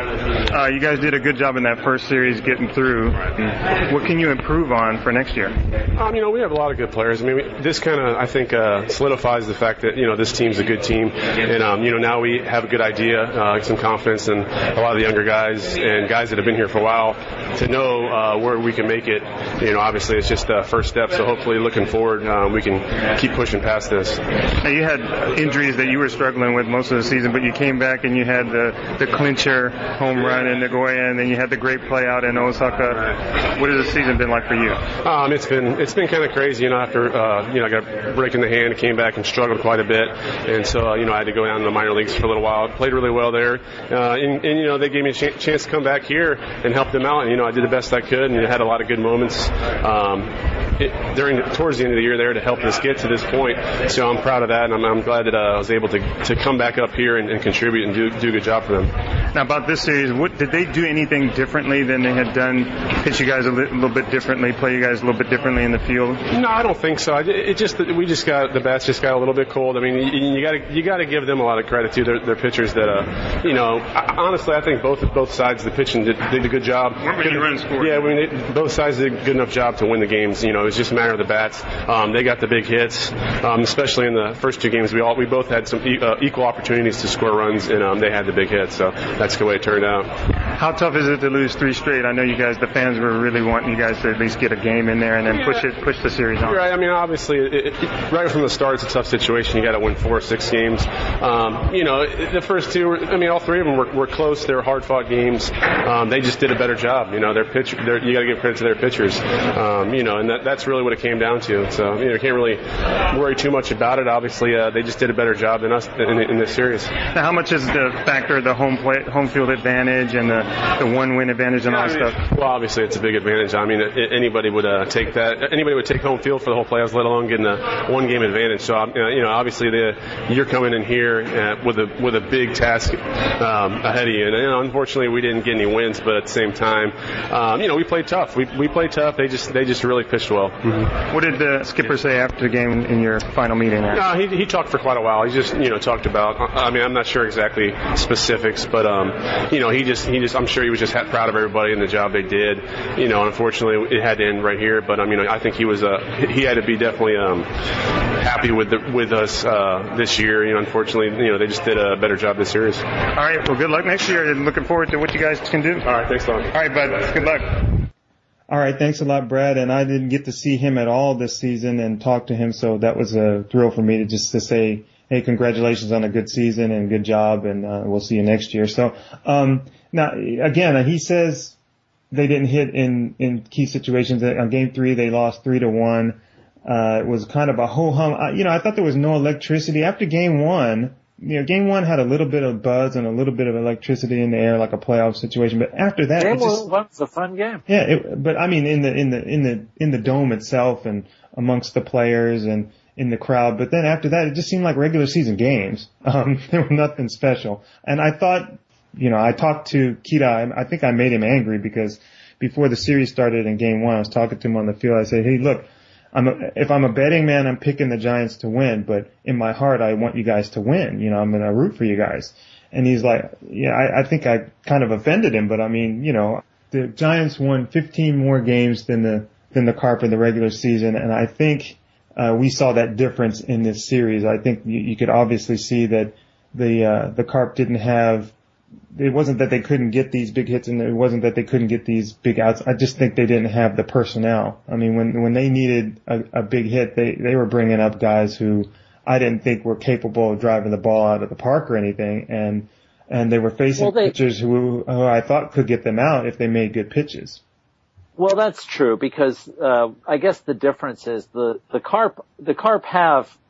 Uh, you guys did a good job in that first series getting through. What can you improve on for next year? Um, you know, we have a lot of good players. I mean, we, this kind of, I think, uh, solidifies the fact that, you know, this team's a good team. And, um, you know, now we have a good idea, uh, some confidence in a lot of the younger guys and guys that have been here for a while to know uh, where we can make it. You know, obviously it's just the first step. So hopefully looking forward, um, we can keep pushing past this. Now you had injuries that you were struggling with most of the season, but you came back and you had the, the clincher home run in Nagoya, and then you had the great play out in Osaka. What has the season been like for you? Um, it's been, it's been kind of crazy. You know, after, uh, you know, I got a break in the hand, came back and struggled quite a bit. And so, uh, you know, I had to go down to the minor leagues for a little while. Played really well there. Uh, and, and, you know, they gave me a ch- chance to come back here and help them out. And, you know, I did the best I could and had a lot of good moments. Um, It, during towards the end of the year there to help us get to this point, so I'm proud of that, and I'm, I'm glad that uh, I was able to to come back up here and, and contribute and do do a good job for them. Now about this series, what did they do anything differently than they had done? Pitch you guys a li- little bit differently, play you guys a little bit differently in the field? No, I don't think so. It, it just we just got the bats just got a little bit cold. I mean, you, you got to you got to give them a lot of credit too. Their, their pitchers that uh, you know, I, honestly, I think both both sides of the pitching did, did a good job. Good, run scored. Yeah, I mean, it, both sides did a good enough job to win the games. You know, it was just a matter of the bats. Um, they got the big hits, um, especially in the first two games. We all we both had some e- uh, equal opportunities to score runs, and um, they had the big hits. So that's the way it turned out. How tough is it to lose three straight? I know you guys, the fans, were really wanting you guys to at least get a game in there and then push it, push the series on. Right. I mean, obviously, it, it, right from the start, it's a tough situation. You got to win four or six games. Um, you know, the first two, I mean, all three of them were, were close. They were hard-fought games. Um, they just did a better job. You know, their pitch, their, you got to give credit to their pitchers. Um, you know, and that, that's really what it came down to. So, you know, can't really worry too much about it. Obviously, uh, they just did a better job than us in, in this series. Now, how much is the factor of the home play, home field advantage and the, the one-win advantage and yeah, all that I mean, stuff? Well, obviously, it's a big advantage. I mean, anybody would uh, take that. Anybody would take home field for the whole playoffs, let alone getting a one-game advantage. So, uh, you know, obviously, the, you're coming in here uh, with a with a big task um, ahead of you. And, you know, unfortunately, we didn't get any wins, but at the same time, um, you know, we played tough. We we played tough. They just they just really pitched well. Mm-hmm. What did the skipper say after the game in your final meeting? There? No, he he talked for quite a while. He just you know talked about. I mean, I'm not sure exactly specifics, but um, you know, he just he just I'm sure he was just proud of everybody and the job they did. You know, unfortunately, it had to end right here. But I mean, I think he was uh he had to be definitely um happy with the with us uh this year. You know, unfortunately, you know, they just did a better job this series. All right. Well, good luck next year, and looking forward to what you guys can do. All right. Thanks a lot. All right, bud. Good luck. All right, thanks a lot, Brad. And I didn't get to see him at all this season and talk to him, so that was a thrill for me to just to say, hey, congratulations on a good season and good job, and uh, we'll see you next year. So um now, again, he says they didn't hit in, in key situations. On game three, they lost three to one. Uh, it was kind of a ho-hum. I, you know, I thought there was no electricity. After game one, you know, game one had a little bit of buzz and a little bit of electricity in the air, like a playoff situation. But after that, game it just, one was a fun game. Yeah, it, but I mean, in the in the in the in the dome itself and amongst the players and in the crowd. But then after that, it just seemed like regular season games. Um, they were nothing special. And I thought, you know, I talked to Kita. I think I made him angry because before the series started in game one, I was talking to him on the field. I said, hey, look. I'm a, if I'm a betting man, I'm picking the Giants to win, but in my heart, I want you guys to win. You know, I'm going to root for you guys. And he's like, yeah, I, I think I kind of offended him, but I mean, you know, the Giants won fifteen more games than the, than the Carp in the regular season. And I think, uh, we saw that difference in this series. I think you, you could obviously see that the, uh, the Carp didn't have, it wasn't that they couldn't get these big hits and it wasn't that they couldn't get these big outs. I just think they didn't have the personnel. I mean, when, when they needed a, a big hit, they, they were bringing up guys who I didn't think were capable of driving the ball out of the park or anything. And, and they were facing well, they, pitchers who, who I thought could get them out if they made good pitches. Well, that's true because, uh, I guess the difference is the, the Carp, the Carp have,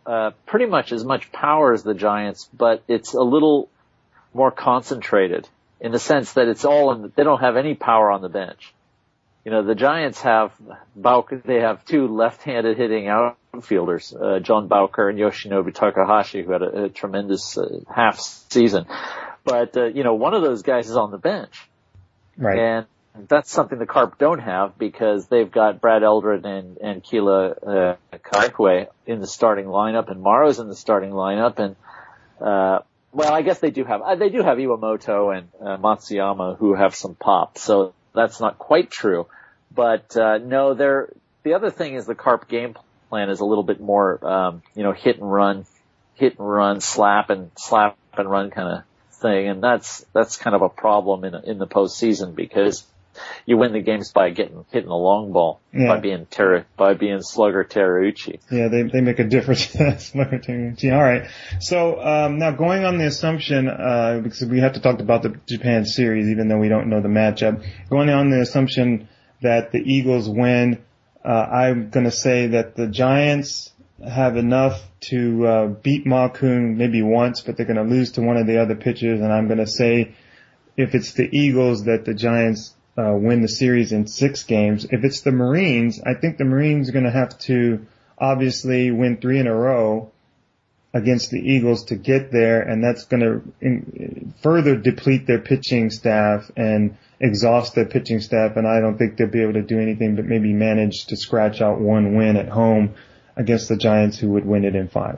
uh, pretty much as much power as the Giants, but it's a little more concentrated in the sense that it's all in the, they don't have any power on the bench. You know, the Giants have Bowker, they have two left-handed hitting outfielders, uh, John Bowker and Yoshinobu Takahashi, who had a, a tremendous uh, half season. But, uh, you know, one of those guys is on the bench. Right. And that's something the Carp don't have because they've got Brad Eldred and, and Kila uh, Kaikwe in the starting lineup, and Morrow's in the starting lineup, and uh well, I guess they do have uh, they do have Iwamoto and uh, Matsuyama who have some pop, so that's not quite true. But uh no, they're the other thing is the Carp game plan is a little bit more um, you know, hit and run, hit and run, slap and slap and run kind of thing, and that's that's kind of a problem in in the postseason because you win the games by getting hitting the long ball, yeah. by being ter- by being Slugger Terauchi. Yeah, they they make a difference. Slugger Terauchi. All right. So um, now going on the assumption, uh, because we have to talk about the Japan series, even though we don't know the matchup. Going on the assumption that the Eagles win, uh, I'm going to say that the Giants have enough to uh, beat Makun maybe once, but they're going to lose to one of the other pitchers, and I'm going to say if it's the Eagles that the Giants Uh, win the series in six games. If it's the Marines, I think the Marines are going to have to obviously win three in a row against the Eagles to get there, and that's going to in, further deplete their pitching staff and exhaust their pitching staff, and I don't think they'll be able to do anything but maybe manage to scratch out one win at home against the Giants, who would win it in five.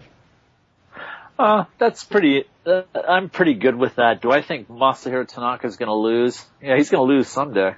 Uh, that's pretty, uh, I'm pretty good with that. Do I think Masahiro Tanaka is going to lose? Yeah, he's going to lose someday.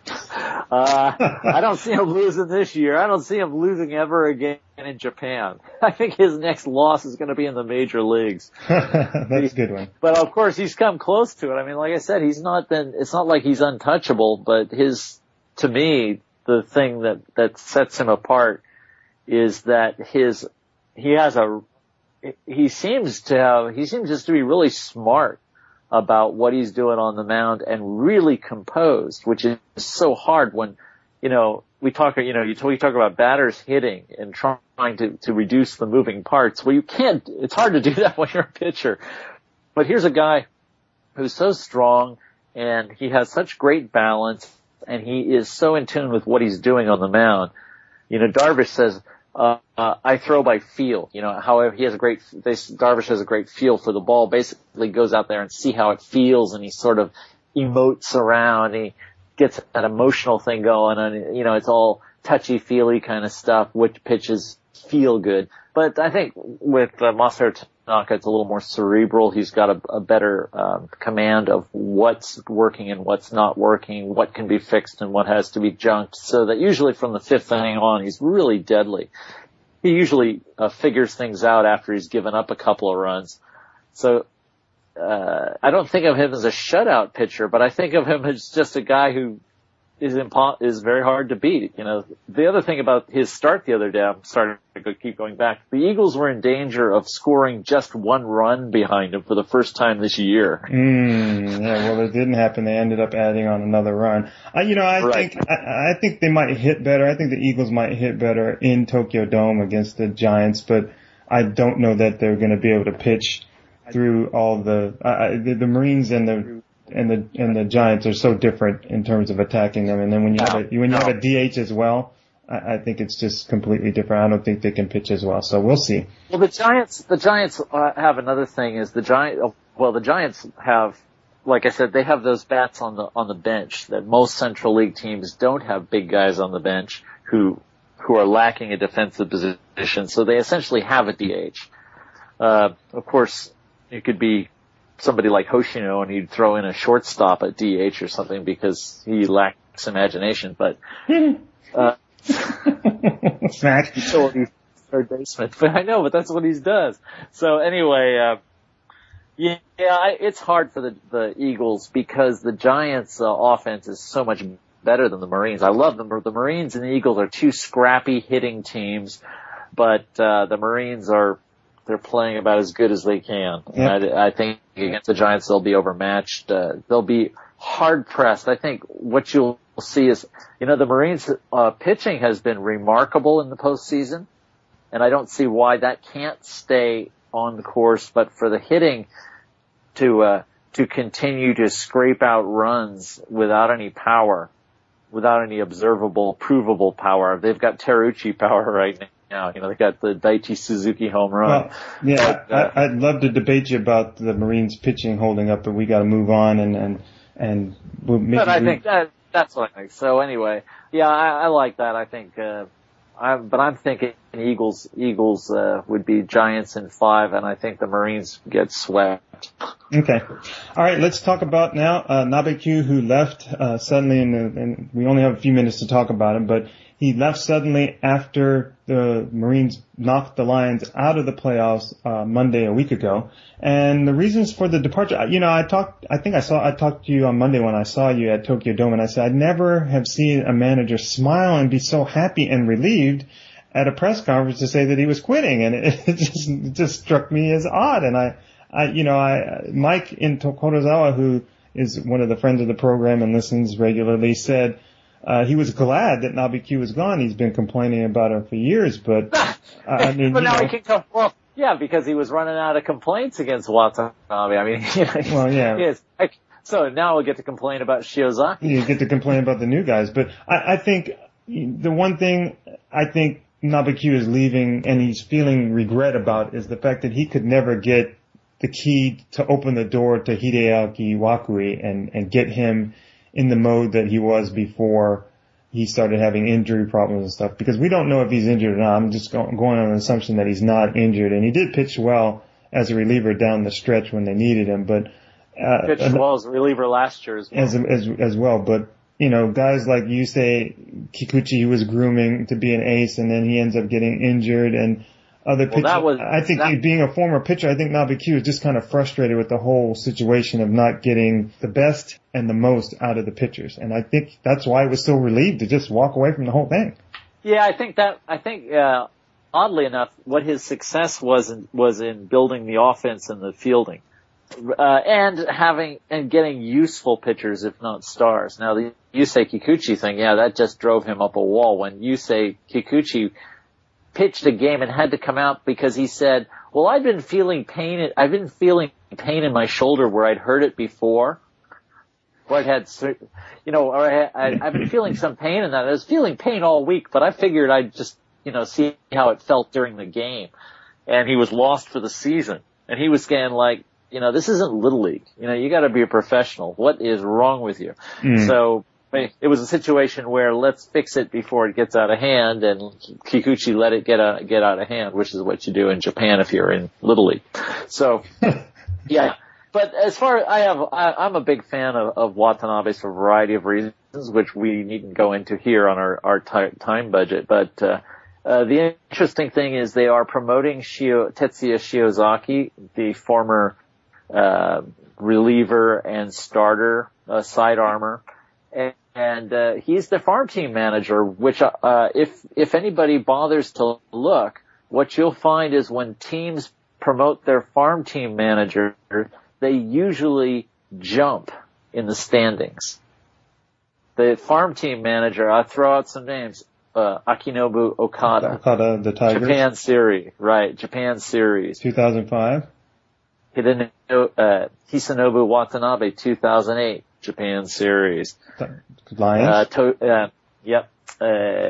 uh, I don't see him losing this year. I don't see him losing ever again in Japan. I think his next loss is going to be in the major leagues. That's a good one. But of course he's come close to it. I mean, like I said, he's not been, it's not like he's untouchable, but his, to me, the thing that, that sets him apart is that his, he has a, he seems to have, he seems just to be really smart about what he's doing on the mound and really composed, which is so hard when, you know, we talk, you know, you talk, you talk about batters hitting and trying to, to reduce the moving parts. Well, you can't, it's hard to do that when you're a pitcher. But here's a guy who's so strong and he has such great balance and he is so in tune with what he's doing on the mound. You know, Darvish says, Uh, uh, I throw by feel. You know, however, he has a great, they, Darvish has a great feel for the ball, basically goes out there and see how it feels and he sort of emotes around. He gets that emotional thing going and, you know, it's all touchy-feely kind of stuff, which pitches feel good. But I think with uh, Masahiro Tanaka, it's a little more cerebral. He's got a, a better um, command of what's working and what's not working, what can be fixed and what has to be junked, so that usually from the fifth inning on, he's really deadly. He usually uh, figures things out after he's given up a couple of runs. So uh, I don't think of him as a shutout pitcher, but I think of him as just a guy who is impo- is very hard to beat. You know, the other thing about his start the other day, I'm starting to go, keep going back. The Eagles were in danger of scoring just one run behind him for the first time this year. Mm, yeah, well, it didn't happen. They ended up adding on another run. Uh, you know, I right. think I, I think they might hit better. I think the Eagles might hit better in Tokyo Dome against the Giants, but I don't know that they're going to be able to pitch through all the uh, the, the Marines and the. And the and the Giants are so different in terms of attacking them. And then when you have a when you have a D H as well, I, I think it's just completely different. I don't think they can pitch as well. So we'll see. Well, the Giants the Giants uh, have another thing is the Giant. Well, the Giants have, like I said, they have those bats on the on the bench that most Central League teams don't have. Big guys on the bench who who are lacking a defensive position. So they essentially have a D H. Uh, of course, it could be somebody like Hoshino and he'd throw in a shortstop at D H or something because he lacks imagination, but, uh, Smack. Utility third baseman. But I know, but that's what he does. So anyway, uh, yeah, I, it's hard for the, the Eagles because the Giants' uh, offense is so much better than the Marines. I love them. The Marines and the Eagles are two scrappy hitting teams, but, uh, the Marines are, they're playing about as good as they can. Yep. I, I think against the Giants they'll be overmatched. Uh, they'll be hard pressed. I think what you'll see is, you know, the Marines' uh, pitching has been remarkable in the postseason, and I don't see why that can't stay on the course, but for the hitting to, uh, to continue to scrape out runs without any power, without any observable, provable power. They've got Terucci power right now. You know, they got the Daichi Suzuki home run. Well, yeah, but, uh, I, I'd love to debate you about the Marines pitching holding up, but we got to move on and and and we'll maybe. But I think that that's what I think. So anyway, yeah, I, I like that. I think. Uh, I, but I'm thinking Eagles, Eagles, uh, would be Giants in five, and I think the Marines get swept. Okay. All right, let's talk about now, uh, Nabeku, who left, uh, suddenly, in the, and we only have a few minutes to talk about him, but he left suddenly after the Marines knocked the Lions out of the playoffs, uh, Monday a week ago. And the reasons for the departure, you know, I talked, I think I saw, I talked to you on Monday when I saw you at Tokyo Dome, and I said, I'd never have seen a manager smile and be so happy and relieved at a press conference to say that he was quitting. And it, it just, it just struck me as odd. And I, I, you know, I, Mike in Tokorozawa, who is one of the friends of the program and listens regularly, said, Uh, he was glad that Nabeku was gone. He's been complaining about him for years, but, uh, I mean, but now know. he can come, well, yeah, because he was running out of complaints against Watanabe. I mean, you know, well, yeah. Yes. So now we'll get to complain about Shiozaki. You get to complain about the new guys, but I, I think the one thing I think Nabeku is leaving and he's feeling regret about is the fact that he could never get the key to open the door to Hideaki Wakui and, and get him in the mode that he was before he started having injury problems and stuff, because we don't know if he's injured or not. I'm just going, going on an assumption that he's not injured, and he did pitch well as a reliever down the stretch when they needed him, but uh, pitched well as a reliever last year as well. As, as, as well, but you know, guys like you say, Kikuchi, who was grooming to be an ace, and then he ends up getting injured, and other well, pitchers. That was, I think that, being a former pitcher, I think Nabeku is just kind of frustrated with the whole situation of not getting the best and the most out of the pitchers. And I think that's why he was so relieved to just walk away from the whole thing. Yeah, I think that, I think, uh, oddly enough, what his success was in, was in building the offense and the fielding. Uh, and having, and getting useful pitchers, if not stars. Now the Yusei Kikuchi thing, yeah, that just drove him up a wall when Yusei Kikuchi pitched a game and had to come out because he said, well, I've been feeling pain, I've been feeling pain in my shoulder where I'd hurt it before. Or I'd had, you know, or I, I, I've been feeling some pain in that. I was feeling pain all week, but I figured I'd just, you know, see how it felt during the game. And he was lost for the season. And he was saying like, you know, this isn't Little League. You know, you gotta be a professional. What is wrong with you? Mm. So, it was a situation where let's fix it before it gets out of hand, and Kikuchi let it get out, get out of hand, which is what you do in Japan if you're in Little League. So, yeah. But as far as I have, I, I'm a big fan of, of Watanabe for a variety of reasons, which we needn't go into here on our, our t- time budget. But, uh, uh, the interesting thing is they are promoting Shio, Tetsuya Shiozaki, the former, uh, reliever and starter, uh, side armor. And, And, uh, he's the farm team manager, which, uh, if, if anybody bothers to look, what you'll find is when teams promote their farm team manager, they usually jump in the standings. The farm team manager, I'll throw out some names, uh, Akinobu Okada. Okada, the Tigers. Japan Series, right, Japan Series. two thousand five. Hideno, uh, Hisanobu Watanabe, two thousand eight. Japan Series. Lions? Uh, to, uh, yep. Uh,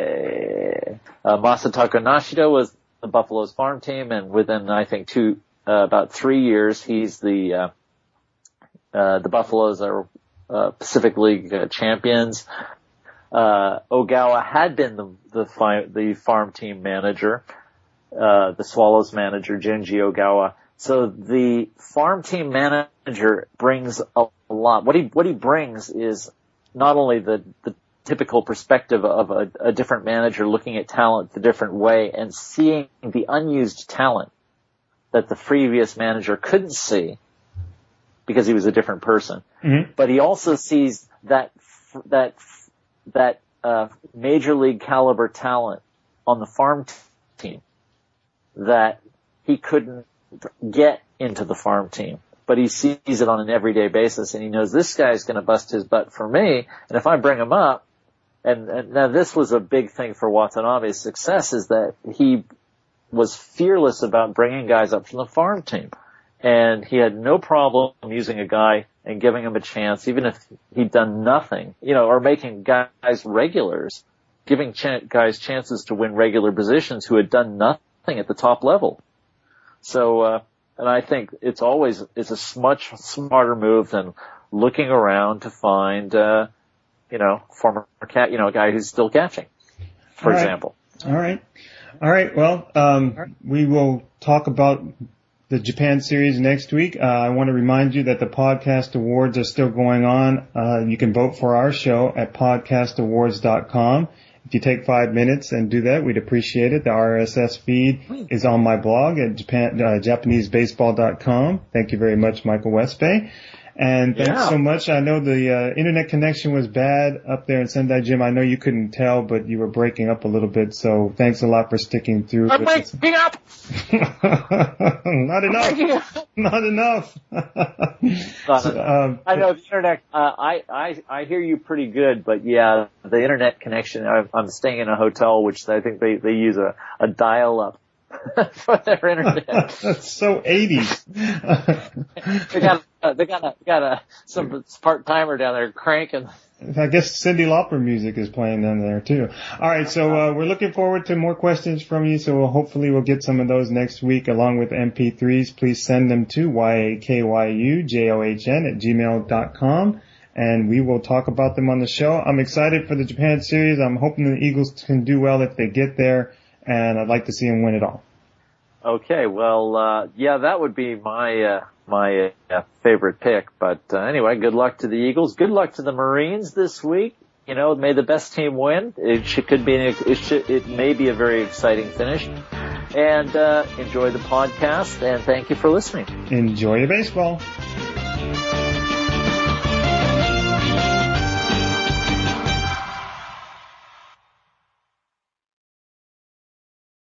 uh, Masataka Nashida was the Buffalo's farm team, and within, I think, two, uh, about three years, he's the, uh, uh, the Buffaloes are, uh, Pacific League uh, champions. Uh, Ogawa had been the, the, fi- the farm team manager, uh, the Swallows manager, Junji Ogawa. So the farm team manager brings a lot. What he, what he brings is not only the, the typical perspective of a, a different manager looking at talent the different way and seeing the unused talent that the previous manager couldn't see because he was a different person. Mm-hmm. But he also sees that, that, that, uh, major league caliber talent on the farm team that he couldn't get into the farm team, but he sees it on an everyday basis, and he knows this guy's going to bust his butt for me, and if I bring him up, and, and now this was a big thing for Watanabe's success, is that he was fearless about bringing guys up from the farm team. And he had no problem using a guy and giving him a chance, even if he'd done nothing, you know, or making guys regulars, giving ch- guys chances to win regular positions who had done nothing at the top level. So, uh, and I think it's always, it's a much smarter move than looking around to find, uh, you know, former cat, you know, a guy who's still catching, for All right. example. All right. All right. Well, um, we will talk about the Japan series next week. Uh, I want to remind you that the podcast awards are still going on. Uh, you can vote for our show at podcast awards dot com. If you take five minutes and do that, we'd appreciate it. The R S S feed is on my blog at Japan, uh, Japanese baseball dot com. Thank you very much, Michael Westbay. And thanks Yeah. so much. I know the uh, internet connection was bad up there in Sendai, Jim. I know you couldn't tell, but you were breaking up a little bit. So thanks a lot for sticking through. I'm breaking up! Not enough. Not enough. So, um, I know the internet, uh, I, I, I hear you pretty good, but yeah, the internet connection, I'm, I'm staying in a hotel, which I think they, they use a, a dial-up for their internet. That's so eighties. They got, uh, they got a, got a, some part-timer down there cranking. I guess Cyndi Lauper music is playing down there too. All right, so uh, we're looking forward to more questions from you. So we'll, hopefully we'll get some of those next week, along with M P threes. Please send them to Y A K Y U J O H N at gmail dot com, and we will talk about them on the show. I'm excited for the Japan series. I'm hoping the Eagles can do well if they get there, and I'd like to see them win it all. Okay, well, uh, yeah, that would be my, uh, my uh, favorite pick. But uh, anyway, good luck to the Eagles. Good luck to the Marines this week. You know, may the best team win. It should, could be, an, it should, it may be a very exciting finish. And uh, enjoy the podcast, and thank you for listening. Enjoy your baseball.